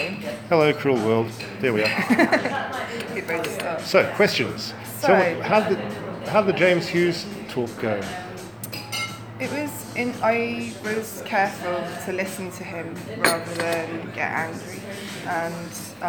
Hello, cruel world. There we are. Good way to start. So, questions. So- How did the James Hughes talk go? I was careful to listen to him rather than get angry, and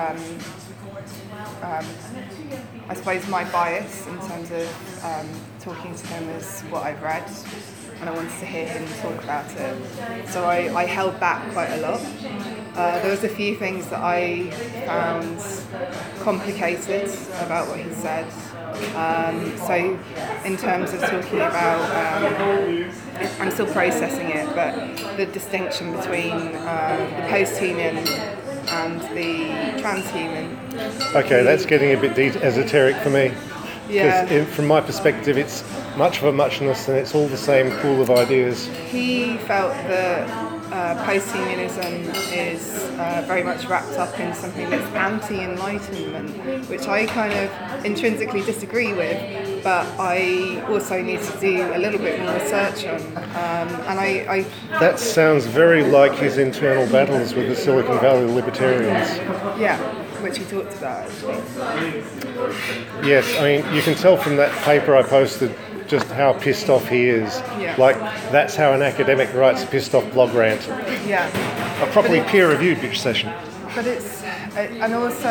I suppose my bias in terms of talking to him is what I've read, and I wanted to hear him talk about it. So I held back quite a lot. There was a few things that I found complicated about what he said. So in terms of talking about, I'm still processing it, but the distinction between the post-human and the transhuman. Okay, that's getting a bit esoteric for me. Yeah. Because from my perspective, it's much of a muchness and it's all the same pool of ideas. He felt that post-humanism is very much wrapped up in something that's anti-enlightenment, which I kind of intrinsically disagree with, but I also need to do a little bit more research on. And I That sounds very like his internal battles with the Silicon Valley libertarians. yeah, which he talked about actually. Yes, I mean, you can tell from that paper I posted just how pissed off he is. Yeah. Like, that's how an academic writes a pissed off blog rant. Yeah. A properly peer-reviewed bitch session. But and also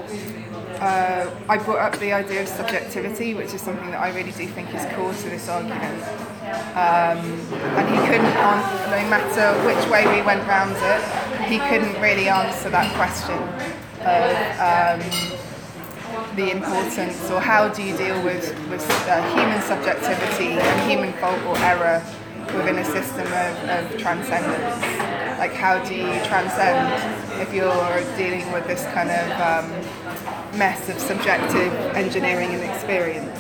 I brought up the idea of subjectivity, which is something that I really do think is core to this argument. And he couldn't no matter which way we went round it, he couldn't really answer that question of the importance, or how do you deal with human subjectivity and human fault or error within a system of transcendence? Like, how do you transcend if you're dealing with this kind of mess of subjective engineering and experience?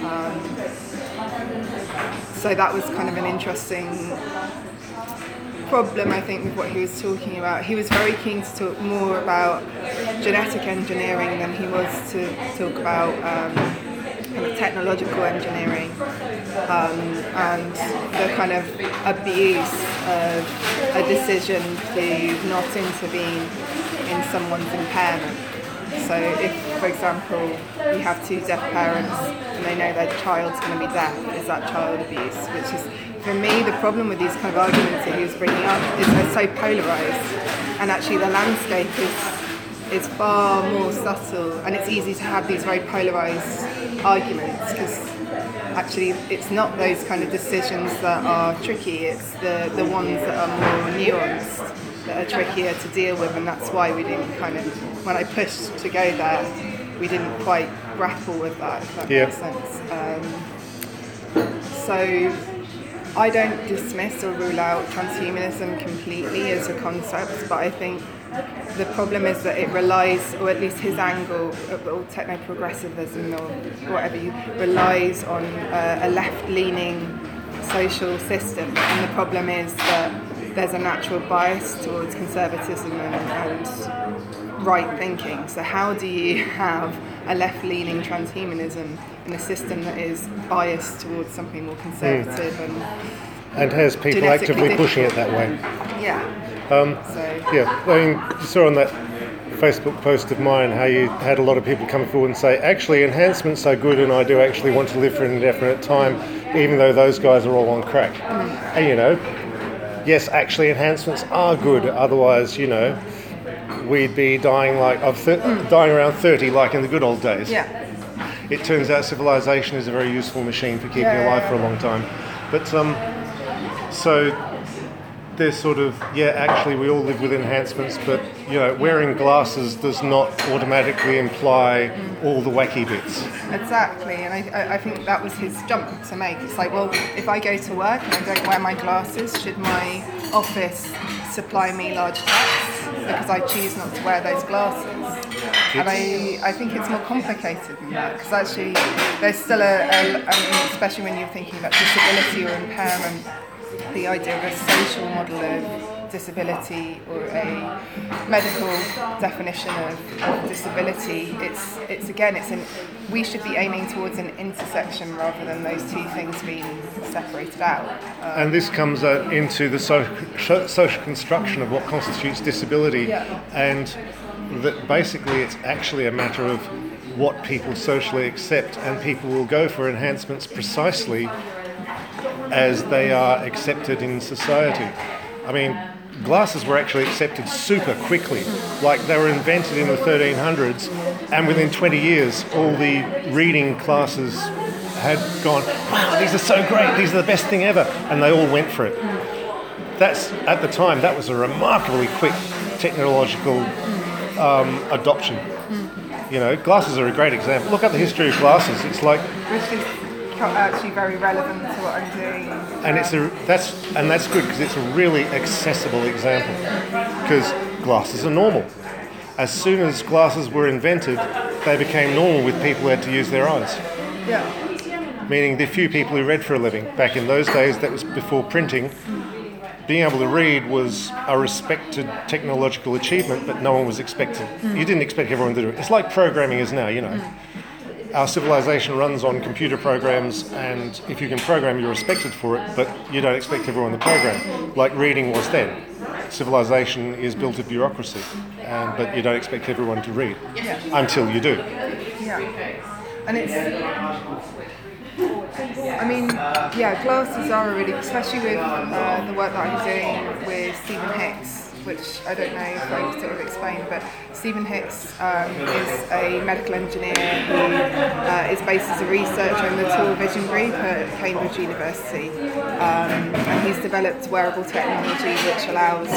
So that was kind of an interesting problem, I think, with what he was talking about. He was very keen to talk more about genetic engineering than he was to talk about kind of technological engineering and the kind of abuse of a decision to not intervene in someone's impairment. So if, for example, you have two deaf parents and they know their child's going to be deaf, is that child abuse? Which is, for me, the problem with these kind of arguments that he was bringing up is they're so polarised, and actually the landscape is far more subtle, and it's easy to have these very polarised arguments because actually it's not those kind of decisions that are tricky, it's the ones that are more nuanced that are trickier to deal with, and that's why we didn't kind of, when I pushed to go there, we didn't quite grapple with that, if that makes sense. So I don't dismiss or rule out transhumanism completely as a concept, but I think the problem is that it relies, or at least his angle, or techno-progressivism or whatever, relies on a left-leaning social system, and the problem is that there's a natural bias towards conservatism and right thinking. So how do you have a left-leaning transhumanism in a system that is biased towards something more conservative and has people actively pushing it that way? Yeah. Yeah, I mean, you saw on that Facebook post of mine how you had a lot of people come forward and say, actually, enhancements are good and I do actually want to live for an indefinite time, even though those guys are all on crack. And, you know, yes, actually, enhancements are good, otherwise, you know, we'd be dying dying around 30 like in the good old days. Yeah. It turns out civilization is a very useful machine for keeping alive for a long time. But so there's sort of, actually we all live with enhancements, but, you know, wearing glasses does not automatically imply all the wacky bits. Exactly, and I think that was his jump to make. It's like, well, if I go to work and I don't wear my glasses, should my office supply me large text because I choose not to wear those glasses? And I think it's more complicated than that, because actually there's still especially when you're thinking about disability or impairment, the idea of a social model of disability or a medical definition of disability. We should be aiming towards an intersection rather than those two things being separated out. And this comes into the social construction of what constitutes disability, and that basically it's actually a matter of what people socially accept, and people will go for enhancements precisely as they are accepted in society. I mean, glasses were actually accepted super quickly. Like, they were invented in the 1300s, and within 20 years, all the reading classes had gone, wow, these are so great, these are the best thing ever, and they all went for it. That's, at the time, that was a remarkably quick technological adoption. You know, glasses are a great example. Look at the history of glasses. It's like, Which is actually very relevant to what I'm doing. and that's good because it's a really accessible example. Because glasses are normal. As soon as glasses were invented, they became normal with people who had to use their eyes. Yeah. Meaning the few people who read for a living. Back in those days, that was before printing. Being able to read was a respected technological achievement, but no one was expected. You didn't expect everyone to do it. It's like programming is now, you know. Our civilization runs on computer programs, and if you can program, you're respected for it, but you don't expect everyone to program, like reading was then. Civilization is built of bureaucracy, but you don't expect everyone to read until you do. Yeah. And it's, I mean, glasses are really, especially with the work that I'm doing with Stephen Hicks, which I don't know if I sort of explained, but Stephen Hicks is a medical engineer who is based as a researcher in the Tor Vision Group at Cambridge University. And he's developed wearable technology which allows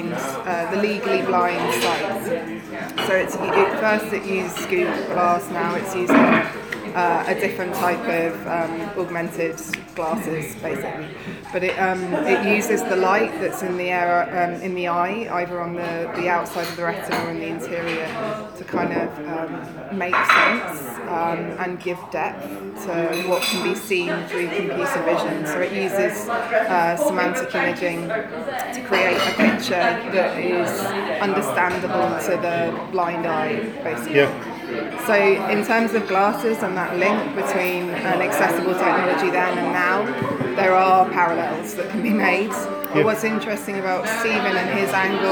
the legally blind sight. So it used Google Glass, now it's using a different type of augmented glasses, basically. But it uses the light that's in the air, in the eye, either on the outside of the retina or in the interior, to kind of make sense and give depth to what can be seen through computer vision. So it uses semantic imaging to create a picture that is understandable to the blind eye, basically. Yeah. So in terms of glasses and that link between an accessible technology then and now, there are parallels that can be made. But what's interesting about Stephen and his angle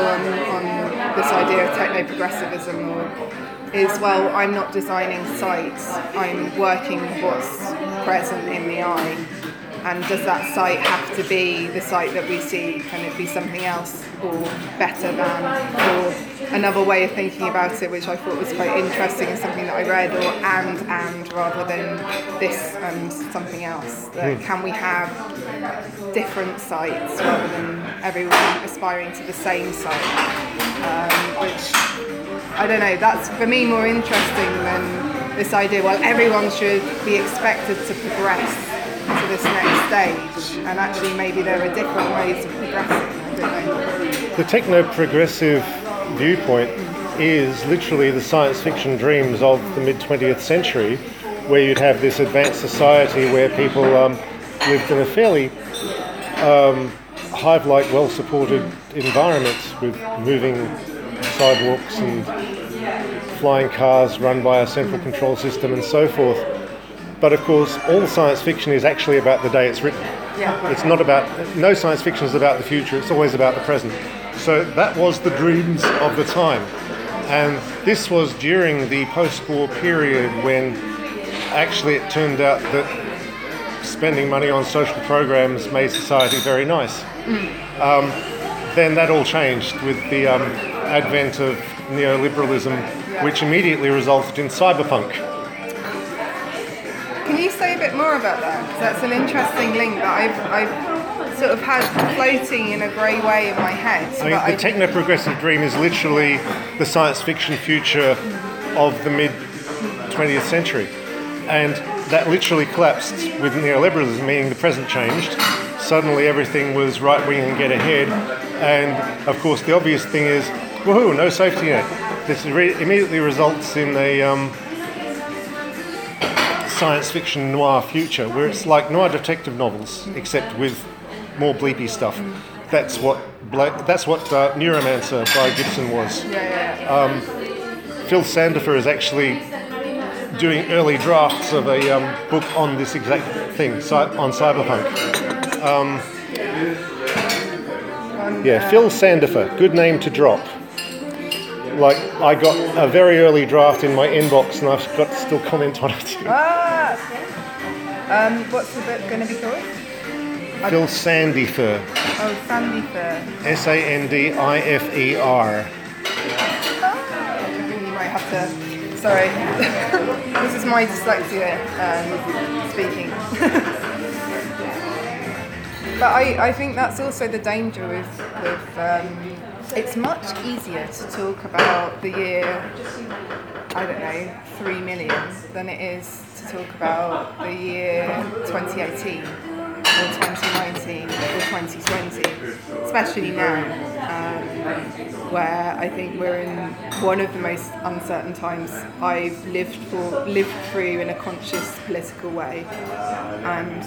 on this idea of techno-progressivism is, well, I'm not designing sights, I'm working with what's present in the eye. And does that sight have to be the sight that we see? Can it be something else or better than? Or another way of thinking about it, which I thought was quite interesting, and something that I read, or and rather than this and something else. Can we have different sights rather than everyone aspiring to the same sight? Which, I don't know, that's for me more interesting than this idea, well, everyone should be expected to progress to this next stage, and actually maybe there are different ways of progressing. I don't know. The techno-progressive viewpoint is literally the science fiction dreams of the mid-20th century, where you'd have this advanced society where people lived in a fairly hive-like, well-supported environment with moving sidewalks and flying cars run by a central control system and so forth. But of course, all science fiction is actually about the day it's written. Yeah. It's not about, no science fiction is about the future, it's always about the present. So that was the dreams of the time. And this was during the post-war period when actually it turned out that spending money on social programs made society very nice. Then that all changed with the advent of neoliberalism, which immediately resulted in cyberpunk. Can you say a bit more about that? 'Cause that's an interesting link that I've sort of had floating in a grey way in my head. I mean, the techno-progressive dream is literally the science fiction future of the mid-20th century. And that literally collapsed with neoliberalism, meaning the present changed. Suddenly everything was right-wing and get ahead. And, of course, the obvious thing is, woohoo, no safety net. This immediately results in a science fiction noir future where it's like noir detective novels except with more bleepy stuff. That's what That's what Neuromancer by Gibson was. Yeah. Phil Sandifer is actually doing early drafts of a book on this exact thing, on cyberpunk. Phil Sandifer, good name to drop. Like, I got a very early draft in my inbox, and I've got to still comment on it. What's the book going to be called? Phil Sandifer. Oh, Sandifer. Sandifer. You might have to. Sorry, this is my dyslexia speaking. But I think that's also the danger with it's much easier to talk about the year, I don't know, 3 million than it is to talk about the year 2018 or 2019 or 2020, especially now, where I think we're in one of the most uncertain times I've lived through in a conscious political way, and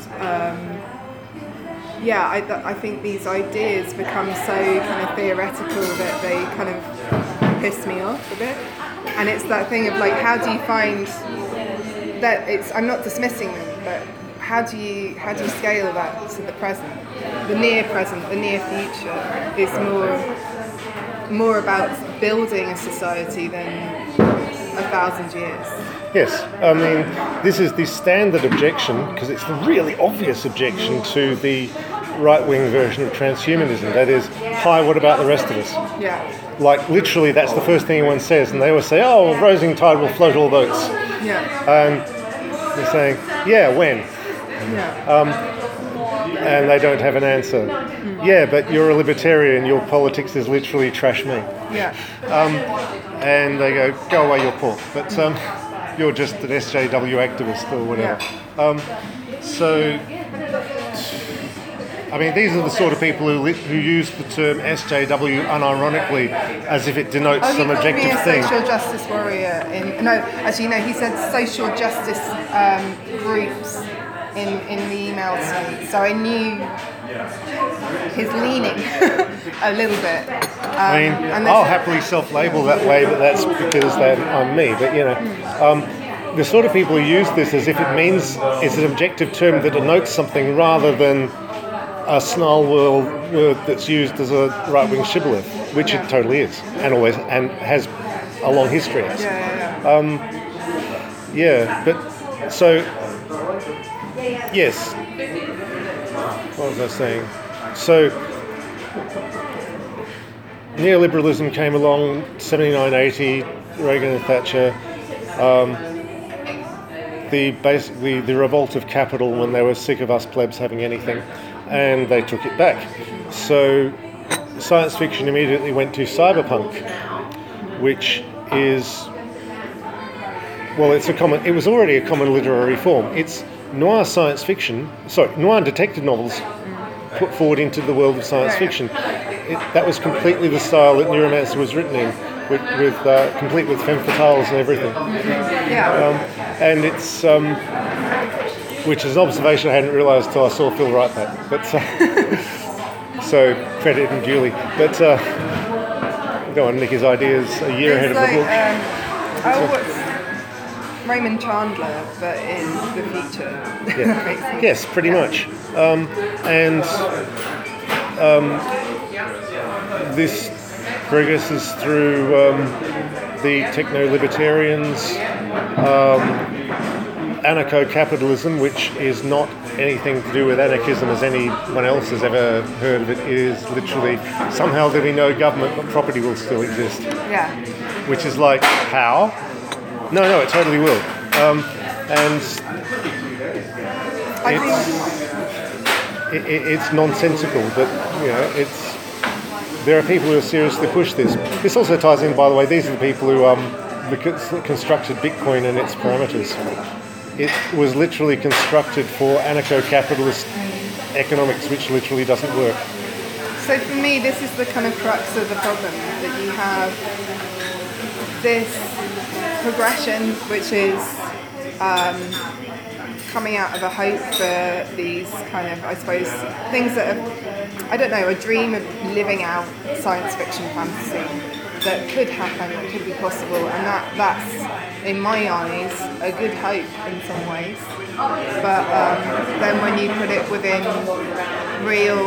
I think these ideas become so kind of theoretical that they kind of piss me off a bit. And it's that thing of like, how do you find that I'm not dismissing them, but how do you scale that to the present? The near present, the near future is more about building a society than 1,000 years. Yes, I mean, this is the standard objection, because it's the really obvious objection to the right-wing version of transhumanism. That is, hi, what about the rest of us? Yeah. Like, literally, that's the first thing anyone says, and they always say, oh, rising tide will float all boats. Yeah. And they're saying, yeah, when? Yeah. And they don't have an answer. Yeah, but you're a libertarian, your politics is literally trash me. Yeah. And they go away, you're poor. But you're just an SJW activist or whatever. Yeah. So, I mean, these are the sort of people who use the term SJW unironically as if it denotes some objective thing. He called me a social justice warrior. He said social justice groups in the email to me. So I knew his leaning a little bit. I mean, I'll happily self-label that way, but that's because I'm me. But, you know, the sort of people who use this as if it means it's an objective term that denotes something rather than a snarl word that's used as a right-wing shibboleth, which it totally is, and always, and has a long history as. But so, yes. What was I saying? So, neoliberalism came along, 79, 80, Reagan and Thatcher. Basically the revolt of capital when they were sick of us plebs having anything, and they took it back. So science fiction immediately went to cyberpunk, which is, well, it was already a common literary form. It's noir detective novels put forward into the world of science fiction. That was completely the style that Neuromancer was written in, complete with femme fatales and everything. And it's, which is an observation I hadn't realised until I saw Phil write that. But so credit him duly. But go on, Nick, his ideas a year ahead of the book. What's Raymond Chandler, but in the future? Yeah. Yes, pretty much. This progresses through the techno-libertarians, anarcho-capitalism, which is not anything to do with anarchism as anyone else has ever heard of it. It is literally, somehow there'll be no government, but property will still exist. Yeah. Which is like, how? No, it totally will. It's nonsensical, but you know, there are people who seriously push this. This also ties in, by the way, these are the people who constructed Bitcoin and its parameters. It was literally constructed for anarcho-capitalist economics, which literally doesn't work. So for me, this is the kind of crux of the problem, that you have this progression, which is coming out of a hope for these kind of, I suppose, things that are, I don't know, a dream of living out science fiction fantasy that could happen, that could be possible, and that's, in my eyes, a good hope in some ways. But then when you put it within real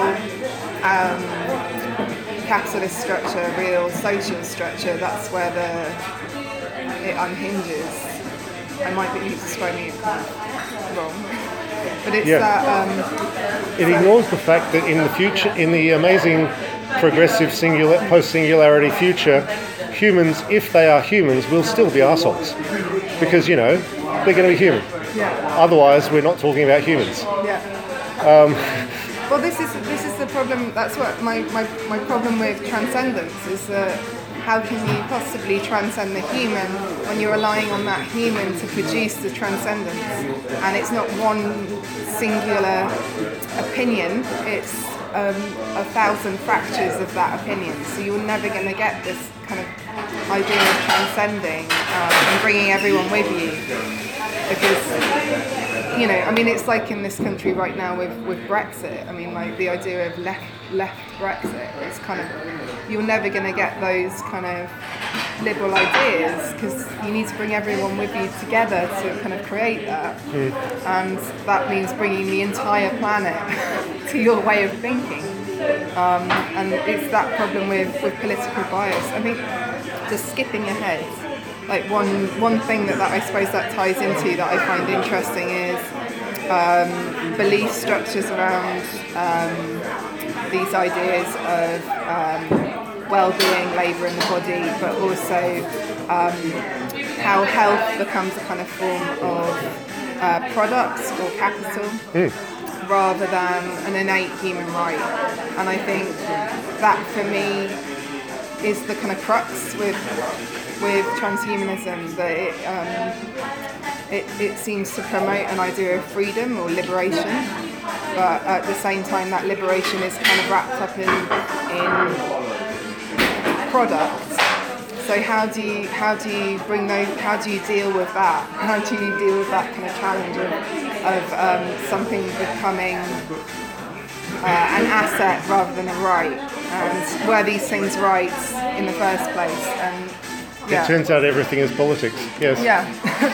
capitalist structure, real social structure, that's where it unhinges. I might be describing it wrong, but it's that. It ignores the fact that in the future, in the amazing progressive post-singularity future, humans, if they are humans, will still be assholes, because they're going to be human. Yeah. Otherwise, we're not talking about humans. Yeah. Well, this is the problem. That's what my problem with transcendence is that. How can you possibly transcend the human when you're relying on that human to produce the transcendence? And it's not one singular opinion, it's 1,000 fractures of that opinion. So you're never going to get this kind of idea of transcending and bringing everyone with you. Because, it's like in this country right now with Brexit. Like the idea of left Brexit, it's kind of, you're never going to get those kind of liberal ideas because you need to bring everyone with you together to kind of create that. And that means bringing the entire planet to your way of thinking. And it's that problem with political bias. I think, just skipping ahead, like one thing that I suppose that ties into that I find interesting is belief structures around these ideas of well-being, labour in the body, but also how health becomes a kind of form of products or capital rather than an innate human right. And I think that for me is the kind of crux with transhumanism, that it seems to promote an idea of freedom or liberation, but at the same time that liberation is kind of wrapped up in products. So how do you bring those? How do you deal with that? How do you deal with that kind of challenge of something becoming an asset rather than a right? And were these things rights in the first place? And it turns out everything is politics. Yes. Yeah.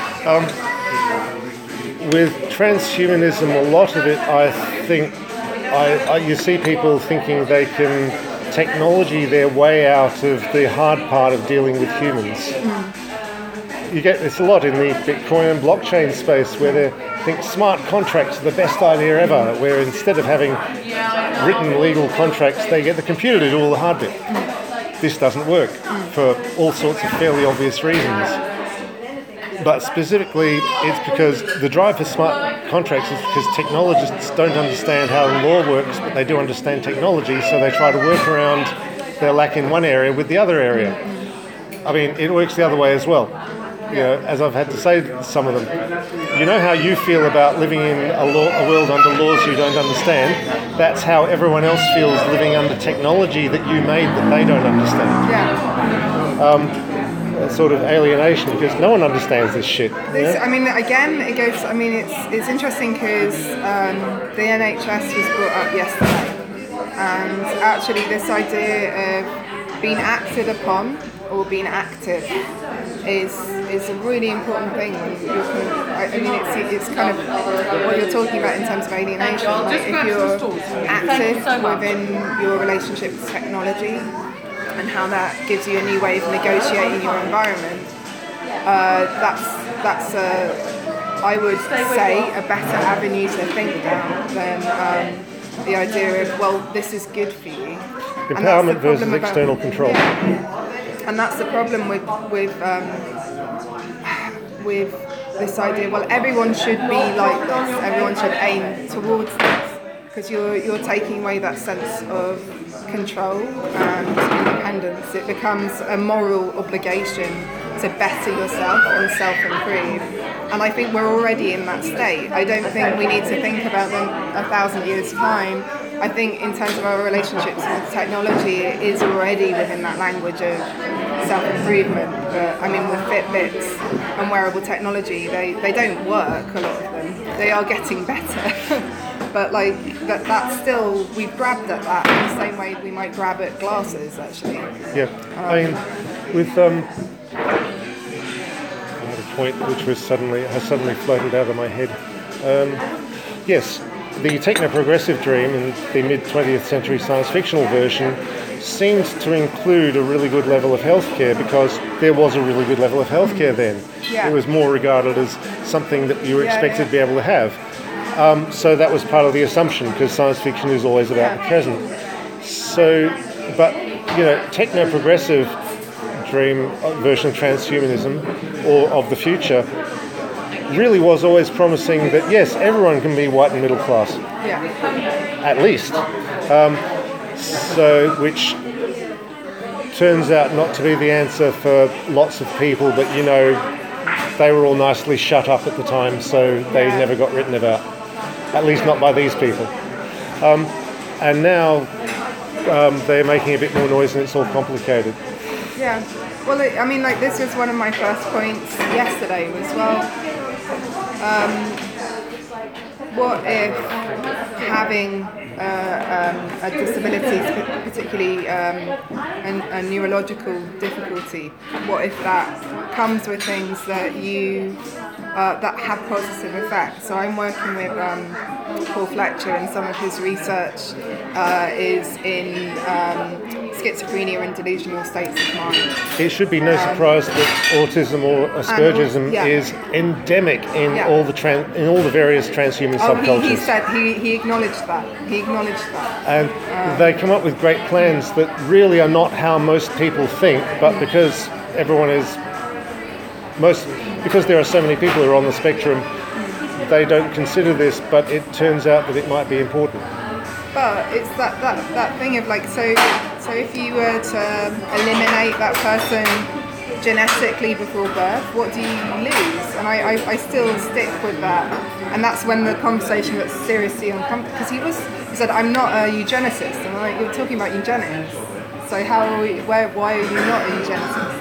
With transhumanism, a lot of it, I think, you see people thinking they can technology their way out of the hard part of dealing with humans. You get this a lot in the Bitcoin and blockchain space, where they think smart contracts are the best idea ever, where instead of having written legal contracts, they get the computer to do all the hard bit. This doesn't work for all sorts of fairly obvious reasons. But specifically, it's because the drive for smart contracts is because technologists don't understand how law works, but they do understand technology, so they try to work around their lack in one area with the other area. It works the other way as well. As I've had to say to some of them, how you feel about living in a world under laws you don't understand, that's how everyone else feels living under technology that you made that they don't understand. Yeah. Sort of alienation, because no one understands this shit. Again, it goes. It's interesting because the NHS was brought up yesterday, and actually this idea of being acted upon or being active is a really important thing when you're it's kind of what you're talking about in terms of alienation. Like if you're active within your relationship with technology, and how that gives you a new way of negotiating your environment. That's I would say, a better avenue to think down than the idea of, this is good for you. Empowerment versus external control. Yeah. And that's the problem with this idea. Everyone should be like this. Everyone should aim towards this, because you're taking away that sense of control and independence. It becomes a moral obligation to better yourself and self-improve. And I think we're already in that state. I don't think we need to think about them 1,000 years' time. I think in terms of our relationships with technology, it is already within that language of self-improvement. But with Fitbits and wearable technology, they don't work, a lot of them. they are getting better. But like that's still, we've grabbed at that in the same way we might grab at glasses, actually. Yeah, I mean, with I had a point which has suddenly floated out of my head. Yes, the techno-progressive dream in the mid-20th century science fictional version seemed to include a really good level of healthcare, because there was a really good level of healthcare then. Yeah. It was more regarded as something that you were expected to be able to have. So that was part of the assumption, because science fiction is always about the present. So, but, techno-progressive dream version of transhumanism or of the future really was always promising that, yes, everyone can be white and middle class. Yeah. At least. Which turns out not to be the answer for lots of people, but, they were all nicely shut up at the time, so they never got written about. At least not by these people. And now they're making a bit more noise and it's all complicated. Yeah. Well, this was one of my first points yesterday was, what if having a disability, particularly a neurological difficulty, what if that comes with things that that have positive effects? So I'm working with Paul Fletcher, and some of his research is in schizophrenia and delusional states of mind. It should be no surprise that autism or Aspergerism is endemic in all the various transhuman subcultures. He said he acknowledged that. And they come up with great plans that really are not how most people think, but because because there are so many people who are on the spectrum, they don't consider this, but it turns out that it might be important. But it's that thing of like, so if you were to eliminate that person genetically before birth, what do you lose? And I still stick with that. And that's when the conversation got seriously uncomfortable, because he said, I'm not a eugenicist. And I'm like, you're talking about eugenics. So why are you not a eugenicist?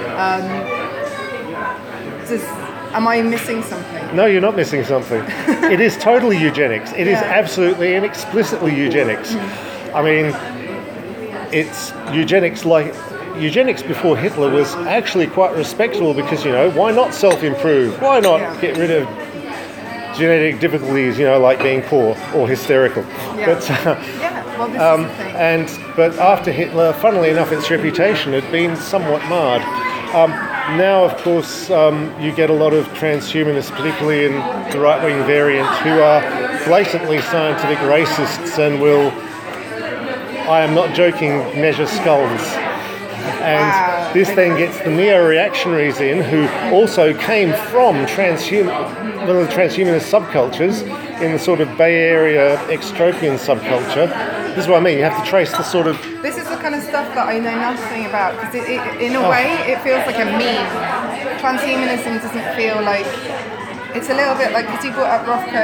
Am I missing something? No, you're not missing something. It is totally eugenics. It is absolutely and explicitly eugenics. I mean, it's eugenics before Hitler was actually quite respectable, because, why not self-improve? Why not get rid of genetic difficulties, like being poor or hysterical? Yeah. But, well, this is the thing. But after Hitler, funnily enough, its reputation had been somewhat marred. Now, of course, you get a lot of transhumanists, particularly in the right-wing variant, who are blatantly scientific racists and will, I am not joking, measure skulls. And this then gets the neo-reactionaries in, who also came from one of the transhumanist subcultures in the sort of Bay Area extropian subculture. This is what I mean, you have to trace the sort of... This is the kind of stuff that I know nothing about, because in a way it feels like a meme. Transhumanism doesn't feel like... It's a little bit like, because you brought up Rothko...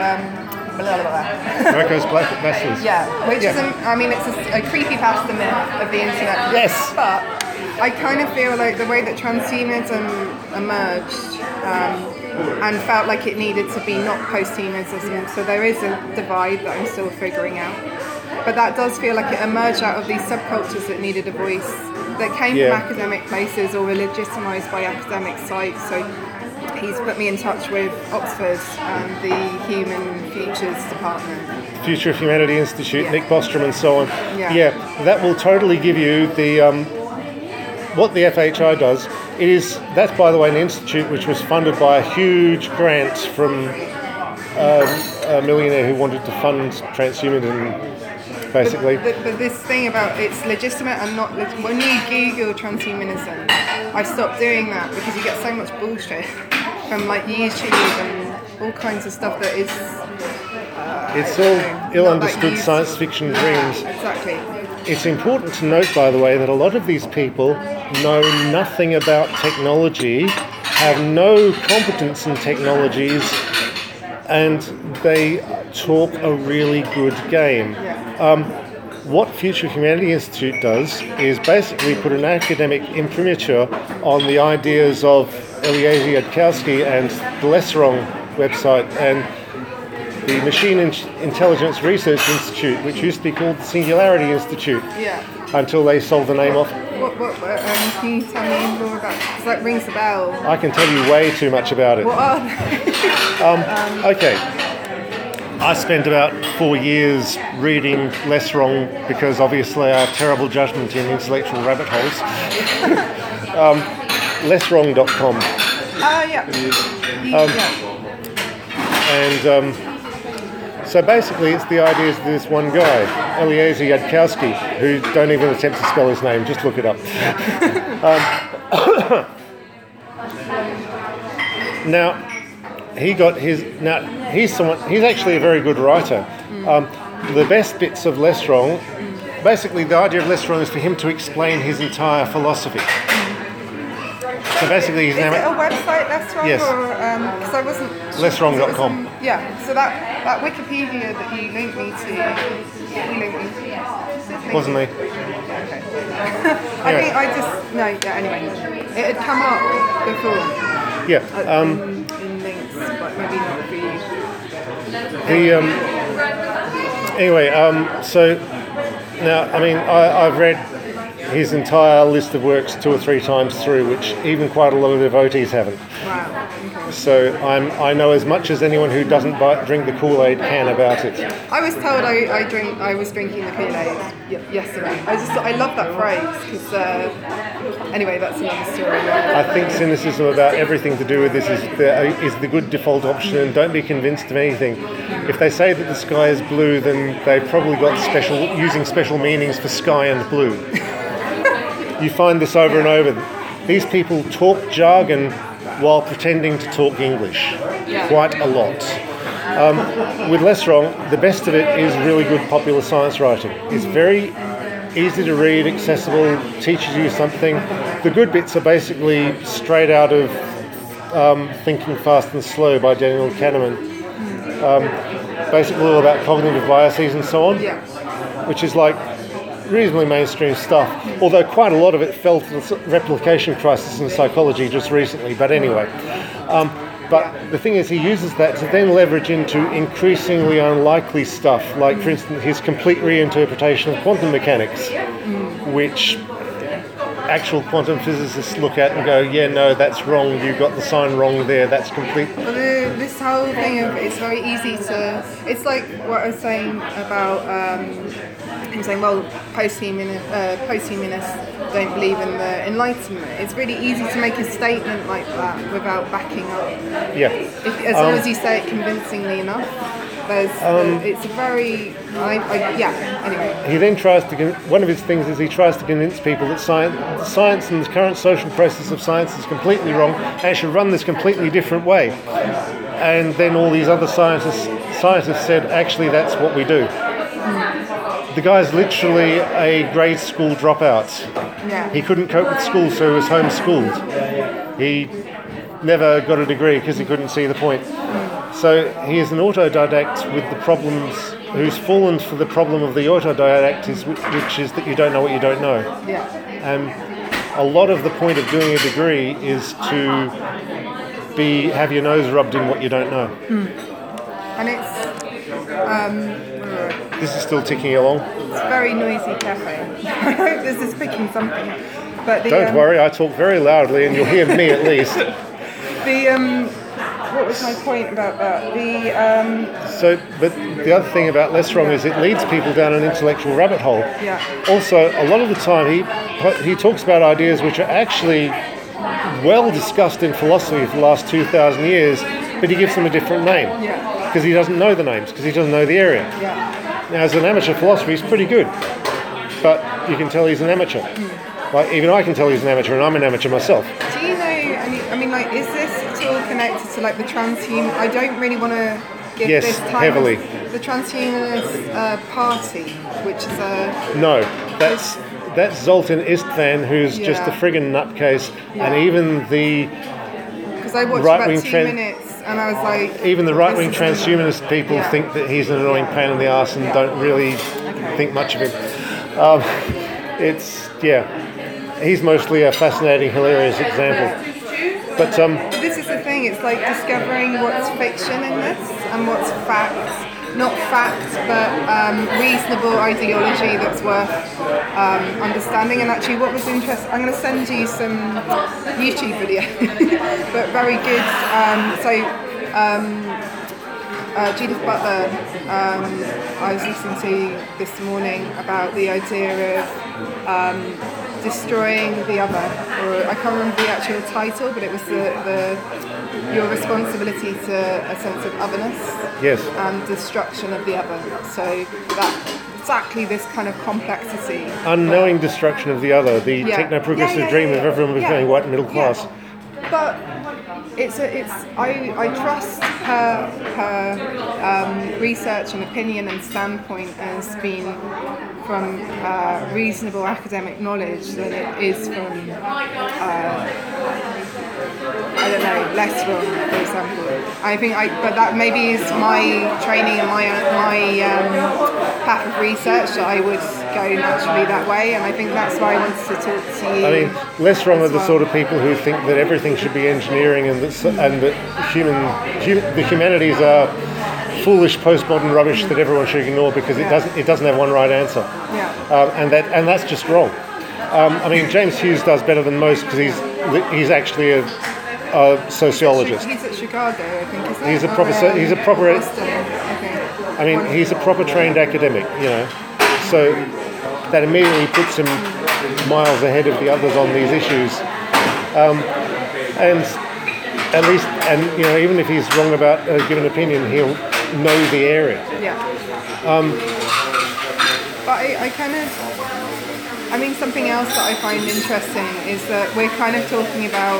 Rocco's Bastards. Yeah, which is, it's a creepypasta myth of the internet. Yes. But I kind of feel like the way that transhumanism emerged and felt like it needed to be not post-humanism, so there is a divide that I'm still figuring out. But that does feel like it emerged out of these subcultures that needed a voice, that came from academic places or were legitimised by academic sites. So he's put me in touch with Oxford and the Human Futures Department. Future of Humanity Institute, Nick Bostrom and so on. Yeah. That will totally give you the... what the FHI does, that's by the way an institute which was funded by a huge grant from a millionaire who wanted to fund transhumanism, basically. But this thing about it's legitimate and not when you Google transhumanism, I stopped doing that because you get so much bullshit from like YouTube and all kinds of stuff that is it's all ill-understood science fiction dreams. Exactly. It's important to note, by the way, that a lot of these people know nothing about technology, have no competence in technologies, and they talk a really good game. What Future of Humanity Institute does is basically put an academic imprimatur on the ideas of Eliezer Yudkowsky and the Lesserong website, and the Machine Intelligence Research Institute, which used to be called the Singularity Institute, until they sold the name off. Can you tell me more about? Because that rings a bell. I can tell you way too much about it. What are they? Okay. I spent about 4 years reading Less Wrong because obviously I have terrible judgment in intellectual rabbit holes. Lesswrong.com. And so basically it's the ideas of this one guy, Eliezer Yudkowsky, who don't even attempt to spell his name, just look it up. Now, he's actually a very good writer. The best bits of Less Wrong, basically the idea of Less Wrong is for him to explain his entire philosophy. So basically, is it a website, Less Wrong? Yes. Because I wasn't. Lesswrong.com. So that Wikipedia that you linked me to. Wasn't me. Okay. I think I just anyway, it had come up before. Yeah. In links, but maybe not for you. Anyway, so now I've read his entire list of works 2 or 3 times through, which even quite a lot of devotees haven't. Wow. Okay. So I know as much as anyone who doesn't drink the Kool-Aid can about it. I was told I was drinking the Kool-Aid yesterday. I love that phrase because anyway, that's another story. I think cynicism about everything to do with this is the good default option, and don't be convinced of anything. If they say that the sky is blue, then they probably got using special meanings for sky and blue. You find this over and over. These people talk jargon while pretending to talk English quite a lot. With Less Wrong, the best of it is really good popular science writing. It's very easy to read, accessible, teaches you something. The good bits are basically straight out of Thinking Fast and Slow by Daniel Kahneman. Basically all about cognitive biases and so on, which is like reasonably mainstream stuff, although quite a lot of it fell to the replication crisis in psychology just recently, but anyway. But the thing is, he uses that to then leverage into increasingly unlikely stuff, like, for instance, his complete reinterpretation of quantum mechanics, which actual quantum physicists look at and go, yeah, no, that's wrong, you got the sign wrong there, that's complete. Well, this whole thing of it's very easy to, it's like what I was saying about, I'm saying, well, posthumanists don't believe in the Enlightenment. It's really easy to make a statement like that without backing up. Yeah. As long as you say it convincingly enough. It's a very, anyway. He then tries to, one of his things is he tries to convince people that science and the current social process of science is completely wrong and it should run this completely different way. And then all these other scientists said, actually, that's what we do. The guy's literally a grade school dropout. Yeah. He couldn't cope with school, so he was homeschooled. He never got a degree because he couldn't see the point. So he is an autodidact with the problems, who's fallen for the problem of the autodidact, which is that you don't know what you don't know. Yeah. And a lot of the point of doing a degree is to have your nose rubbed in what you don't know. And it's... This is still ticking along. It's a very noisy cafe. I hope this is picking something. But don't worry, I talk very loudly and you'll hear me at least. What was my point about that? But the other thing about Less Wrong is it leads people down an intellectual rabbit hole. Yeah. Also, a lot of the time he talks about ideas which are actually well discussed in philosophy for the last 2,000 years, but he gives them a different name. Yeah. Because he doesn't know the names, because he doesn't know the area. Yeah. Now, as an amateur philosopher, he's pretty good, but you can tell he's an amateur. Like, even I can tell he's an amateur, and I'm an amateur myself. Do you know, is this at all connected to, like, the transhuman... I don't really want to give this time... heavily. The transhumanist party, which is a... No, that's Zoltan Istvan, who's just a friggin' nutcase, and even the... Because I watched about 2 minutes... And I was like... Even the right-wing transhumanist people think that he's an annoying pain in the arse and don't really think much of him. He's mostly a fascinating, hilarious example. But this is the thing. saying, it's like discovering what's fiction in this and what's fact. Not fact, but reasonable ideology that's worth understanding. And actually, what was interesting, I'm going to send you some YouTube video, but very good. Judith Butler, I was listening to this morning about the idea of destroying the other, or I can't remember the actual title, but it was your responsibility to a sense of otherness, yes, and destruction of the other. So that exactly this kind of complexity, unknowing destruction of the other, the techno-progressive dream of everyone becoming white and middle class. But I trust her research and opinion and standpoint as being from reasonable academic knowledge than it is from I don't know, less wrong, for example. I think but that maybe is my training and my path of research, that I would go naturally that way, and I think that's why I wanted to talk to you. I mean, less wrong are the sort of people who think that everything should be engineering and that the humanities are foolish postmodern rubbish that everyone should ignore because it doesn't have one right answer. And that's just wrong. I mean, James Hughes does better than most because he's actually a sociologist. He's at Chicago, I think. Isn't he? He's a proper. I mean, he's a proper trained academic, you know. So that immediately puts him miles ahead of the others on these issues. And at least, and you know, even if he's wrong about a given opinion, he'll know the area. Yeah. But I kind of, I mean, something else that I find interesting is that we're kind of talking about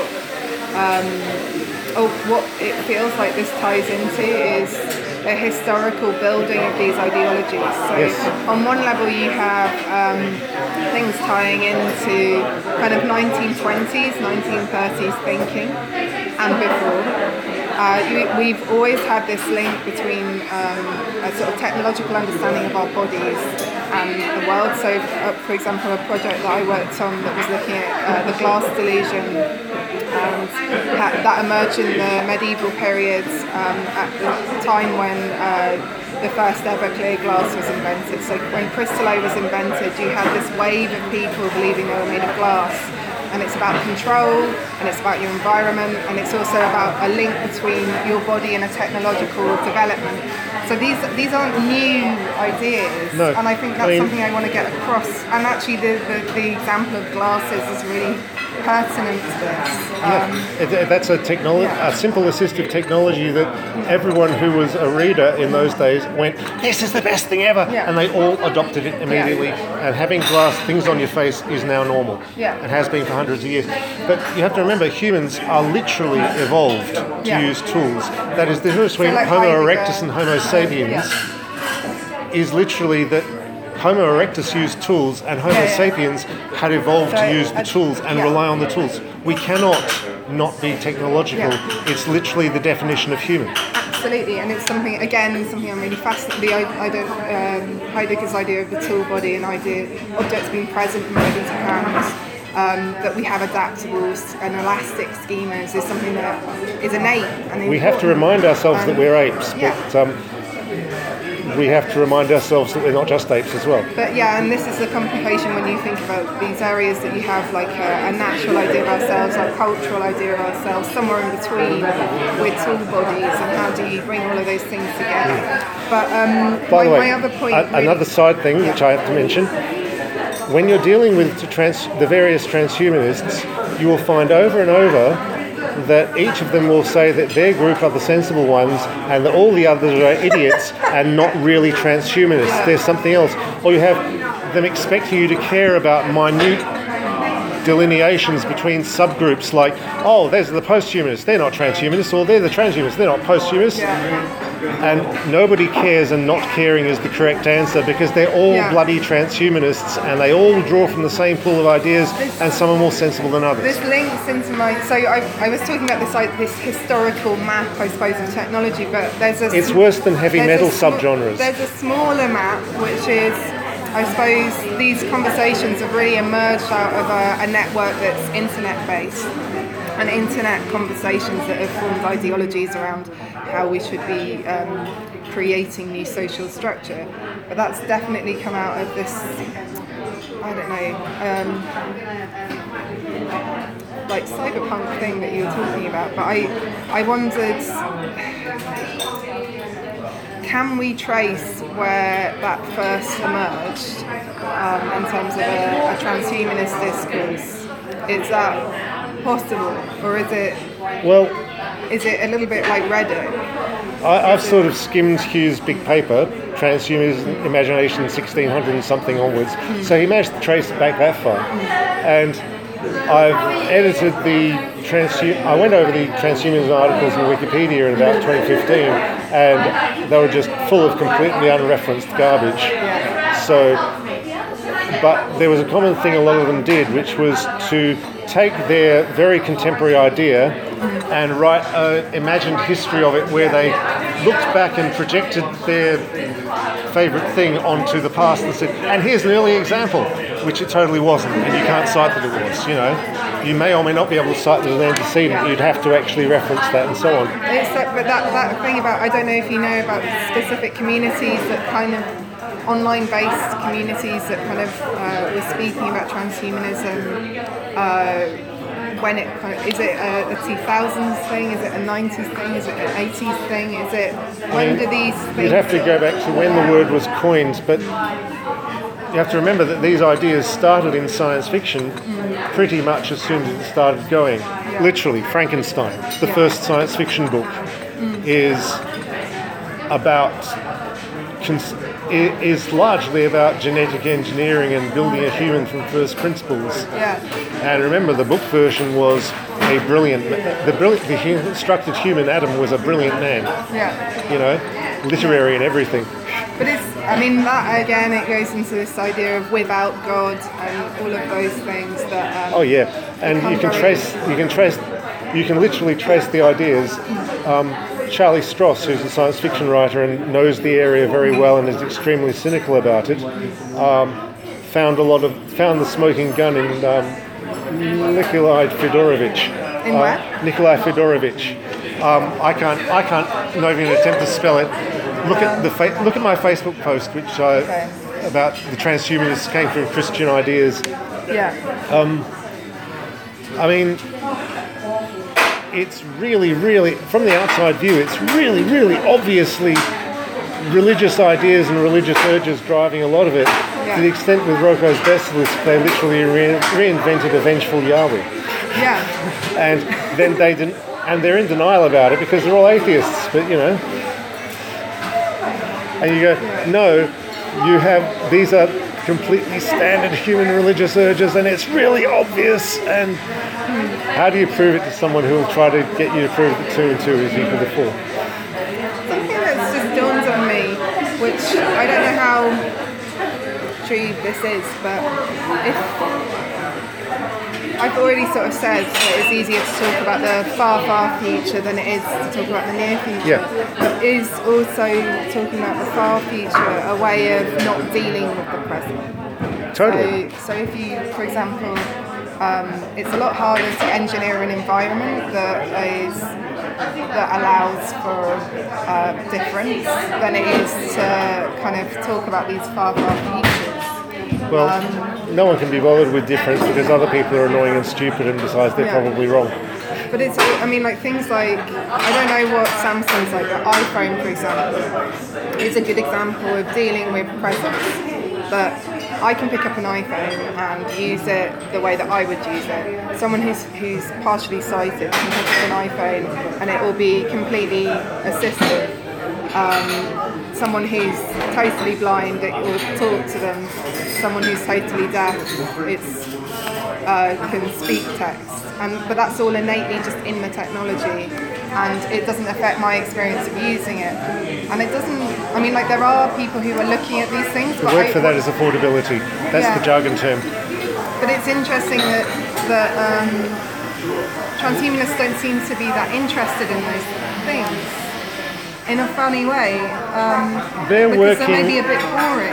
what it feels like this ties into is a historical building of these ideologies. So on one level you have things tying into kind of 1920s, 1930s thinking and before. We've always had this link between a sort of technological understanding of our bodies and the world. So, for example, a project that I worked on that was looking at the glass delusion, and that emerged in the medieval periods at the time when the first ever clear glass was invented. So when Crystallo was invented, you had this wave of people believing they were made of glass. And it's about control, and it's about your environment, and it's also about a link between your body and a technological development. So these aren't new ideas, no. And I think that's something I want to get across. And actually, the example of glasses is really pertinent to this. That's a simple assistive technology that everyone who was a reader in those days went, this is the best thing ever, and they all adopted it immediately. And having glass things on your face is now normal, and has been for hundreds of years. But you have to remember, humans are literally evolved to use tools. That is, the difference between Homo erectus and Homo sapiens is literally that Homo erectus used tools, and Homo sapiens had evolved to use the tools and rely on the tools. We cannot not be technological. It's literally the definition of human. Absolutely, and it's something I'm really fascinated. Heidegger's idea of the tool body and objects being present and ready to hand. That we have adaptable and elastic schemas is something that is innate. And we have to remind ourselves that we're apes, but we have to remind ourselves that we're not just apes as well. But and this is the complication when you think about these areas that you have like a natural idea of ourselves, a cultural idea of ourselves, somewhere in between with tool bodies, and how do you bring all of those things together? But by the way, my other point, another side thing which I have to mention, when you're dealing with the various transhumanists, you will find over and over that each of them will say that their group are the sensible ones and that all the others are idiots and not really transhumanists. There's something else. Or you have them expecting you to care about minute delineations between subgroups like, oh, there's the posthumanists, they're not transhumanists, or they're the transhumanists, they're not posthumanists. And nobody cares, and not caring is the correct answer, because they're all bloody transhumanists and they all draw from the same pool of ideas, and some are more sensible than others. This links into I was talking about this historical map, I suppose, of technology, but it's worse than heavy metal subgenres. There's a smaller map which is I suppose these conversations have really emerged out of a network that's internet-based, and internet conversations that have formed ideologies around how we should be creating new social structure. But that's definitely come out of this, I don't know, like cyberpunk thing that you were talking about. But I wondered, can we trace where that first emerged in terms of a transhumanist discourse? Is that possible, or is it a little bit like Reddit? I've sort of skimmed Hugh's big paper, Transhumanism, Imagination 1600 and something onwards, so he managed to trace it back that far. And I've edited I went over the transhumanism articles in Wikipedia in about 2015, and they were just full of completely unreferenced garbage. So, but there was a common thing a lot of them did, which was to take their very contemporary idea and write an imagined history of it where they looked back and projected their favourite thing onto the past and said, and here's an early example, which it totally wasn't, and you can't cite that it was, you know. You may or may not be able to cite the antecedent, you'd have to actually reference that and so on. But that thing about, I don't know if you know about specific communities that kind of, online-based communities that kind of were speaking about transhumanism, when it kind of, is it a 2000s thing, is it a 90s thing, is it an 80s thing, is it, when do these things... You'd have to go back to when the word was coined, but you have to remember that these ideas started in science fiction pretty much as soon as it started going. Literally, Frankenstein, the first science fiction book, is is largely about genetic engineering and building a human from first principles. And remember, the book version was a the constructed human Adam was a brilliant man. You know, literary and everything. But that again, it goes into this idea of without God and all of those things that. And you can literally trace the ideas. Charlie Stross, who's a science fiction writer and knows the area very well and is extremely cynical about it, found the smoking gun in Nikolai Fedorovich. In what? Nikolai Fedorovich. I can't not even attempt to spell it. Look at my Facebook post, which about the transhumanists came from Christian ideas. It's really, really, from the outside view, it's really, really obviously religious ideas and religious urges driving a lot of it. To the extent with Roko's Basilisk, they literally reinvented a vengeful Yahweh. And then they didn't, and they're in denial about it because they're all atheists. But you know, and you go, no, these are completely standard human religious urges, and it's really obvious. And how do you prove it to someone who will try to get you to prove that 2 and 2 is equal to 4? Something that's just dawned on me, which I don't know how true this is, but I've already sort of said that it's easier to talk about the far, far future than it is to talk about the near future. But is also talking about the far future a way of not dealing with the present? Totally. So if you, for example, it's a lot harder to engineer an environment that allows for difference than it is to kind of talk about these far, far futures. Well, no one can be bothered with difference because other people are annoying and stupid and decides they're probably wrong. But it's, like things like, I don't know what Samsung's like, the iPhone, for example, is a good example of dealing with presence. But I can pick up an iPhone and use it the way that I would use it. Someone who's partially sighted can pick up an iPhone and it will be completely assistive. Someone who's totally blind, it will talk to them. Someone who's totally deaf, can speak text. But that's all innately just in the technology, and it doesn't affect my experience of using it. And it doesn't, there are people who are looking at these things. The word for that is affordability. That's the jargon term. But it's interesting that transhumanists don't seem to be that interested in those things. in a funny way. They're because working. they may be a bit boring.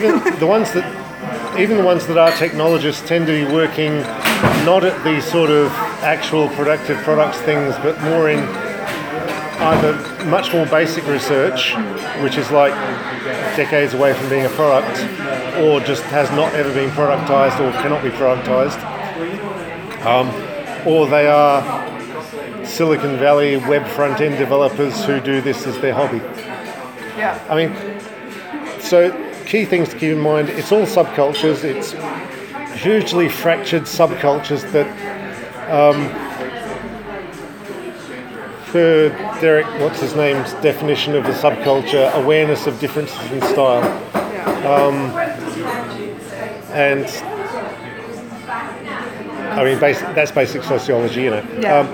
Even the ones that are technologists tend to be working not at the sort of actual productive products things, but more in either much more basic research, which is like decades away from being a product, or just has not ever been productized or cannot be productized, or they are Silicon Valley web front-end developers who do this as their hobby. Yeah. I mean, so key things to keep in mind, it's all subcultures, it's hugely fractured subcultures that, per Derek, what's his name's definition of the subculture, awareness of differences in style. And I mean, that's basic sociology, you know.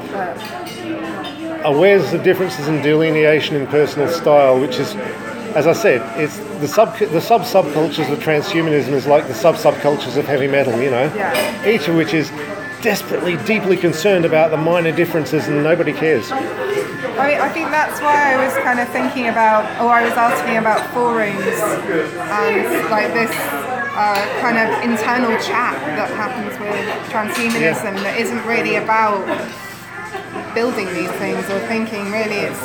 Awareness of differences in delineation in personal style, which is, as I said, it's the subcultures of transhumanism is like the subcultures of heavy metal, you know. Yeah. Each of which is desperately, deeply concerned about the minor differences, and nobody cares. I think that's why I was kind of thinking about, or I was asking about forums and like this kind of internal chat that happens with transhumanism that isn't really about building these things or thinking. Really, it's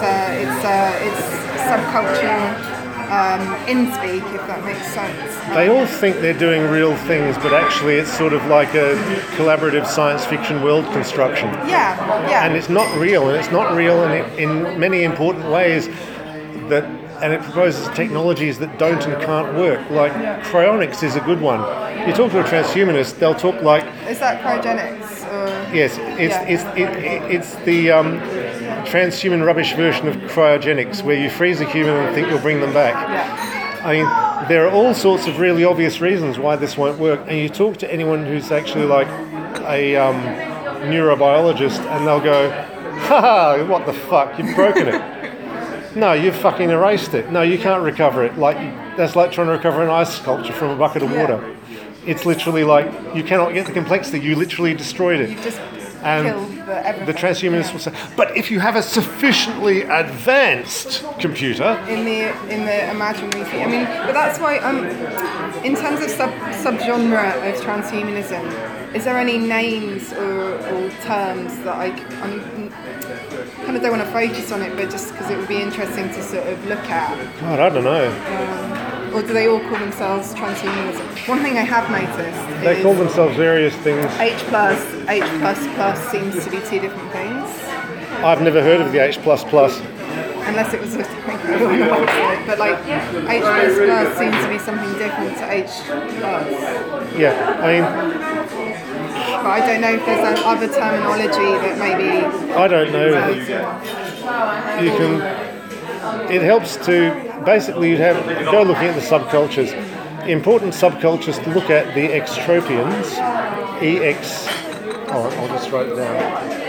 subcultural in-speak, if that makes sense. They all think they're doing real things, but actually it's sort of like a collaborative science fiction world construction. Yeah. And it's not real, in many important ways, and it proposes technologies that don't and can't work. Like cryonics is a good one. You talk to a transhumanist, they'll talk like... Is that cryogenics? Yes, it's the transhuman rubbish version of cryogenics, where you freeze a human and think you'll bring them back. Yeah. I mean, there are all sorts of really obvious reasons why this won't work, and you talk to anyone who's actually like a neurobiologist, and they'll go, "Ha! What the fuck? You've broken it. No, you've fucking erased it. No, you can't recover it. Like that's like trying to recover an ice sculpture from a bucket of water. It's literally like you cannot get the complexity. You literally destroyed it." You've just and killed everything. the transhumanists will say, "But if you have a sufficiently advanced computer." In the imaginary field. I mean, but that's why in terms of subgenre of transhumanism, is there any names or terms that I kind of don't want to focus on it, but just because it would be interesting to sort of look at? God, I don't know. Or do they all call themselves transhumanism? One thing I have noticed They is call themselves various things. H+, H++ seems to be two different things. I've never heard of the H++. Unless it was a thing on the website. But like H++ seems to be something different to H+. Yeah, I mean... But I don't know if there's other terminology that maybe... I don't know. You can... It helps to... Basically, you'd have... Go looking at the subcultures. Important subcultures to look at, the extropians. EX... Oh, I'll just write it down.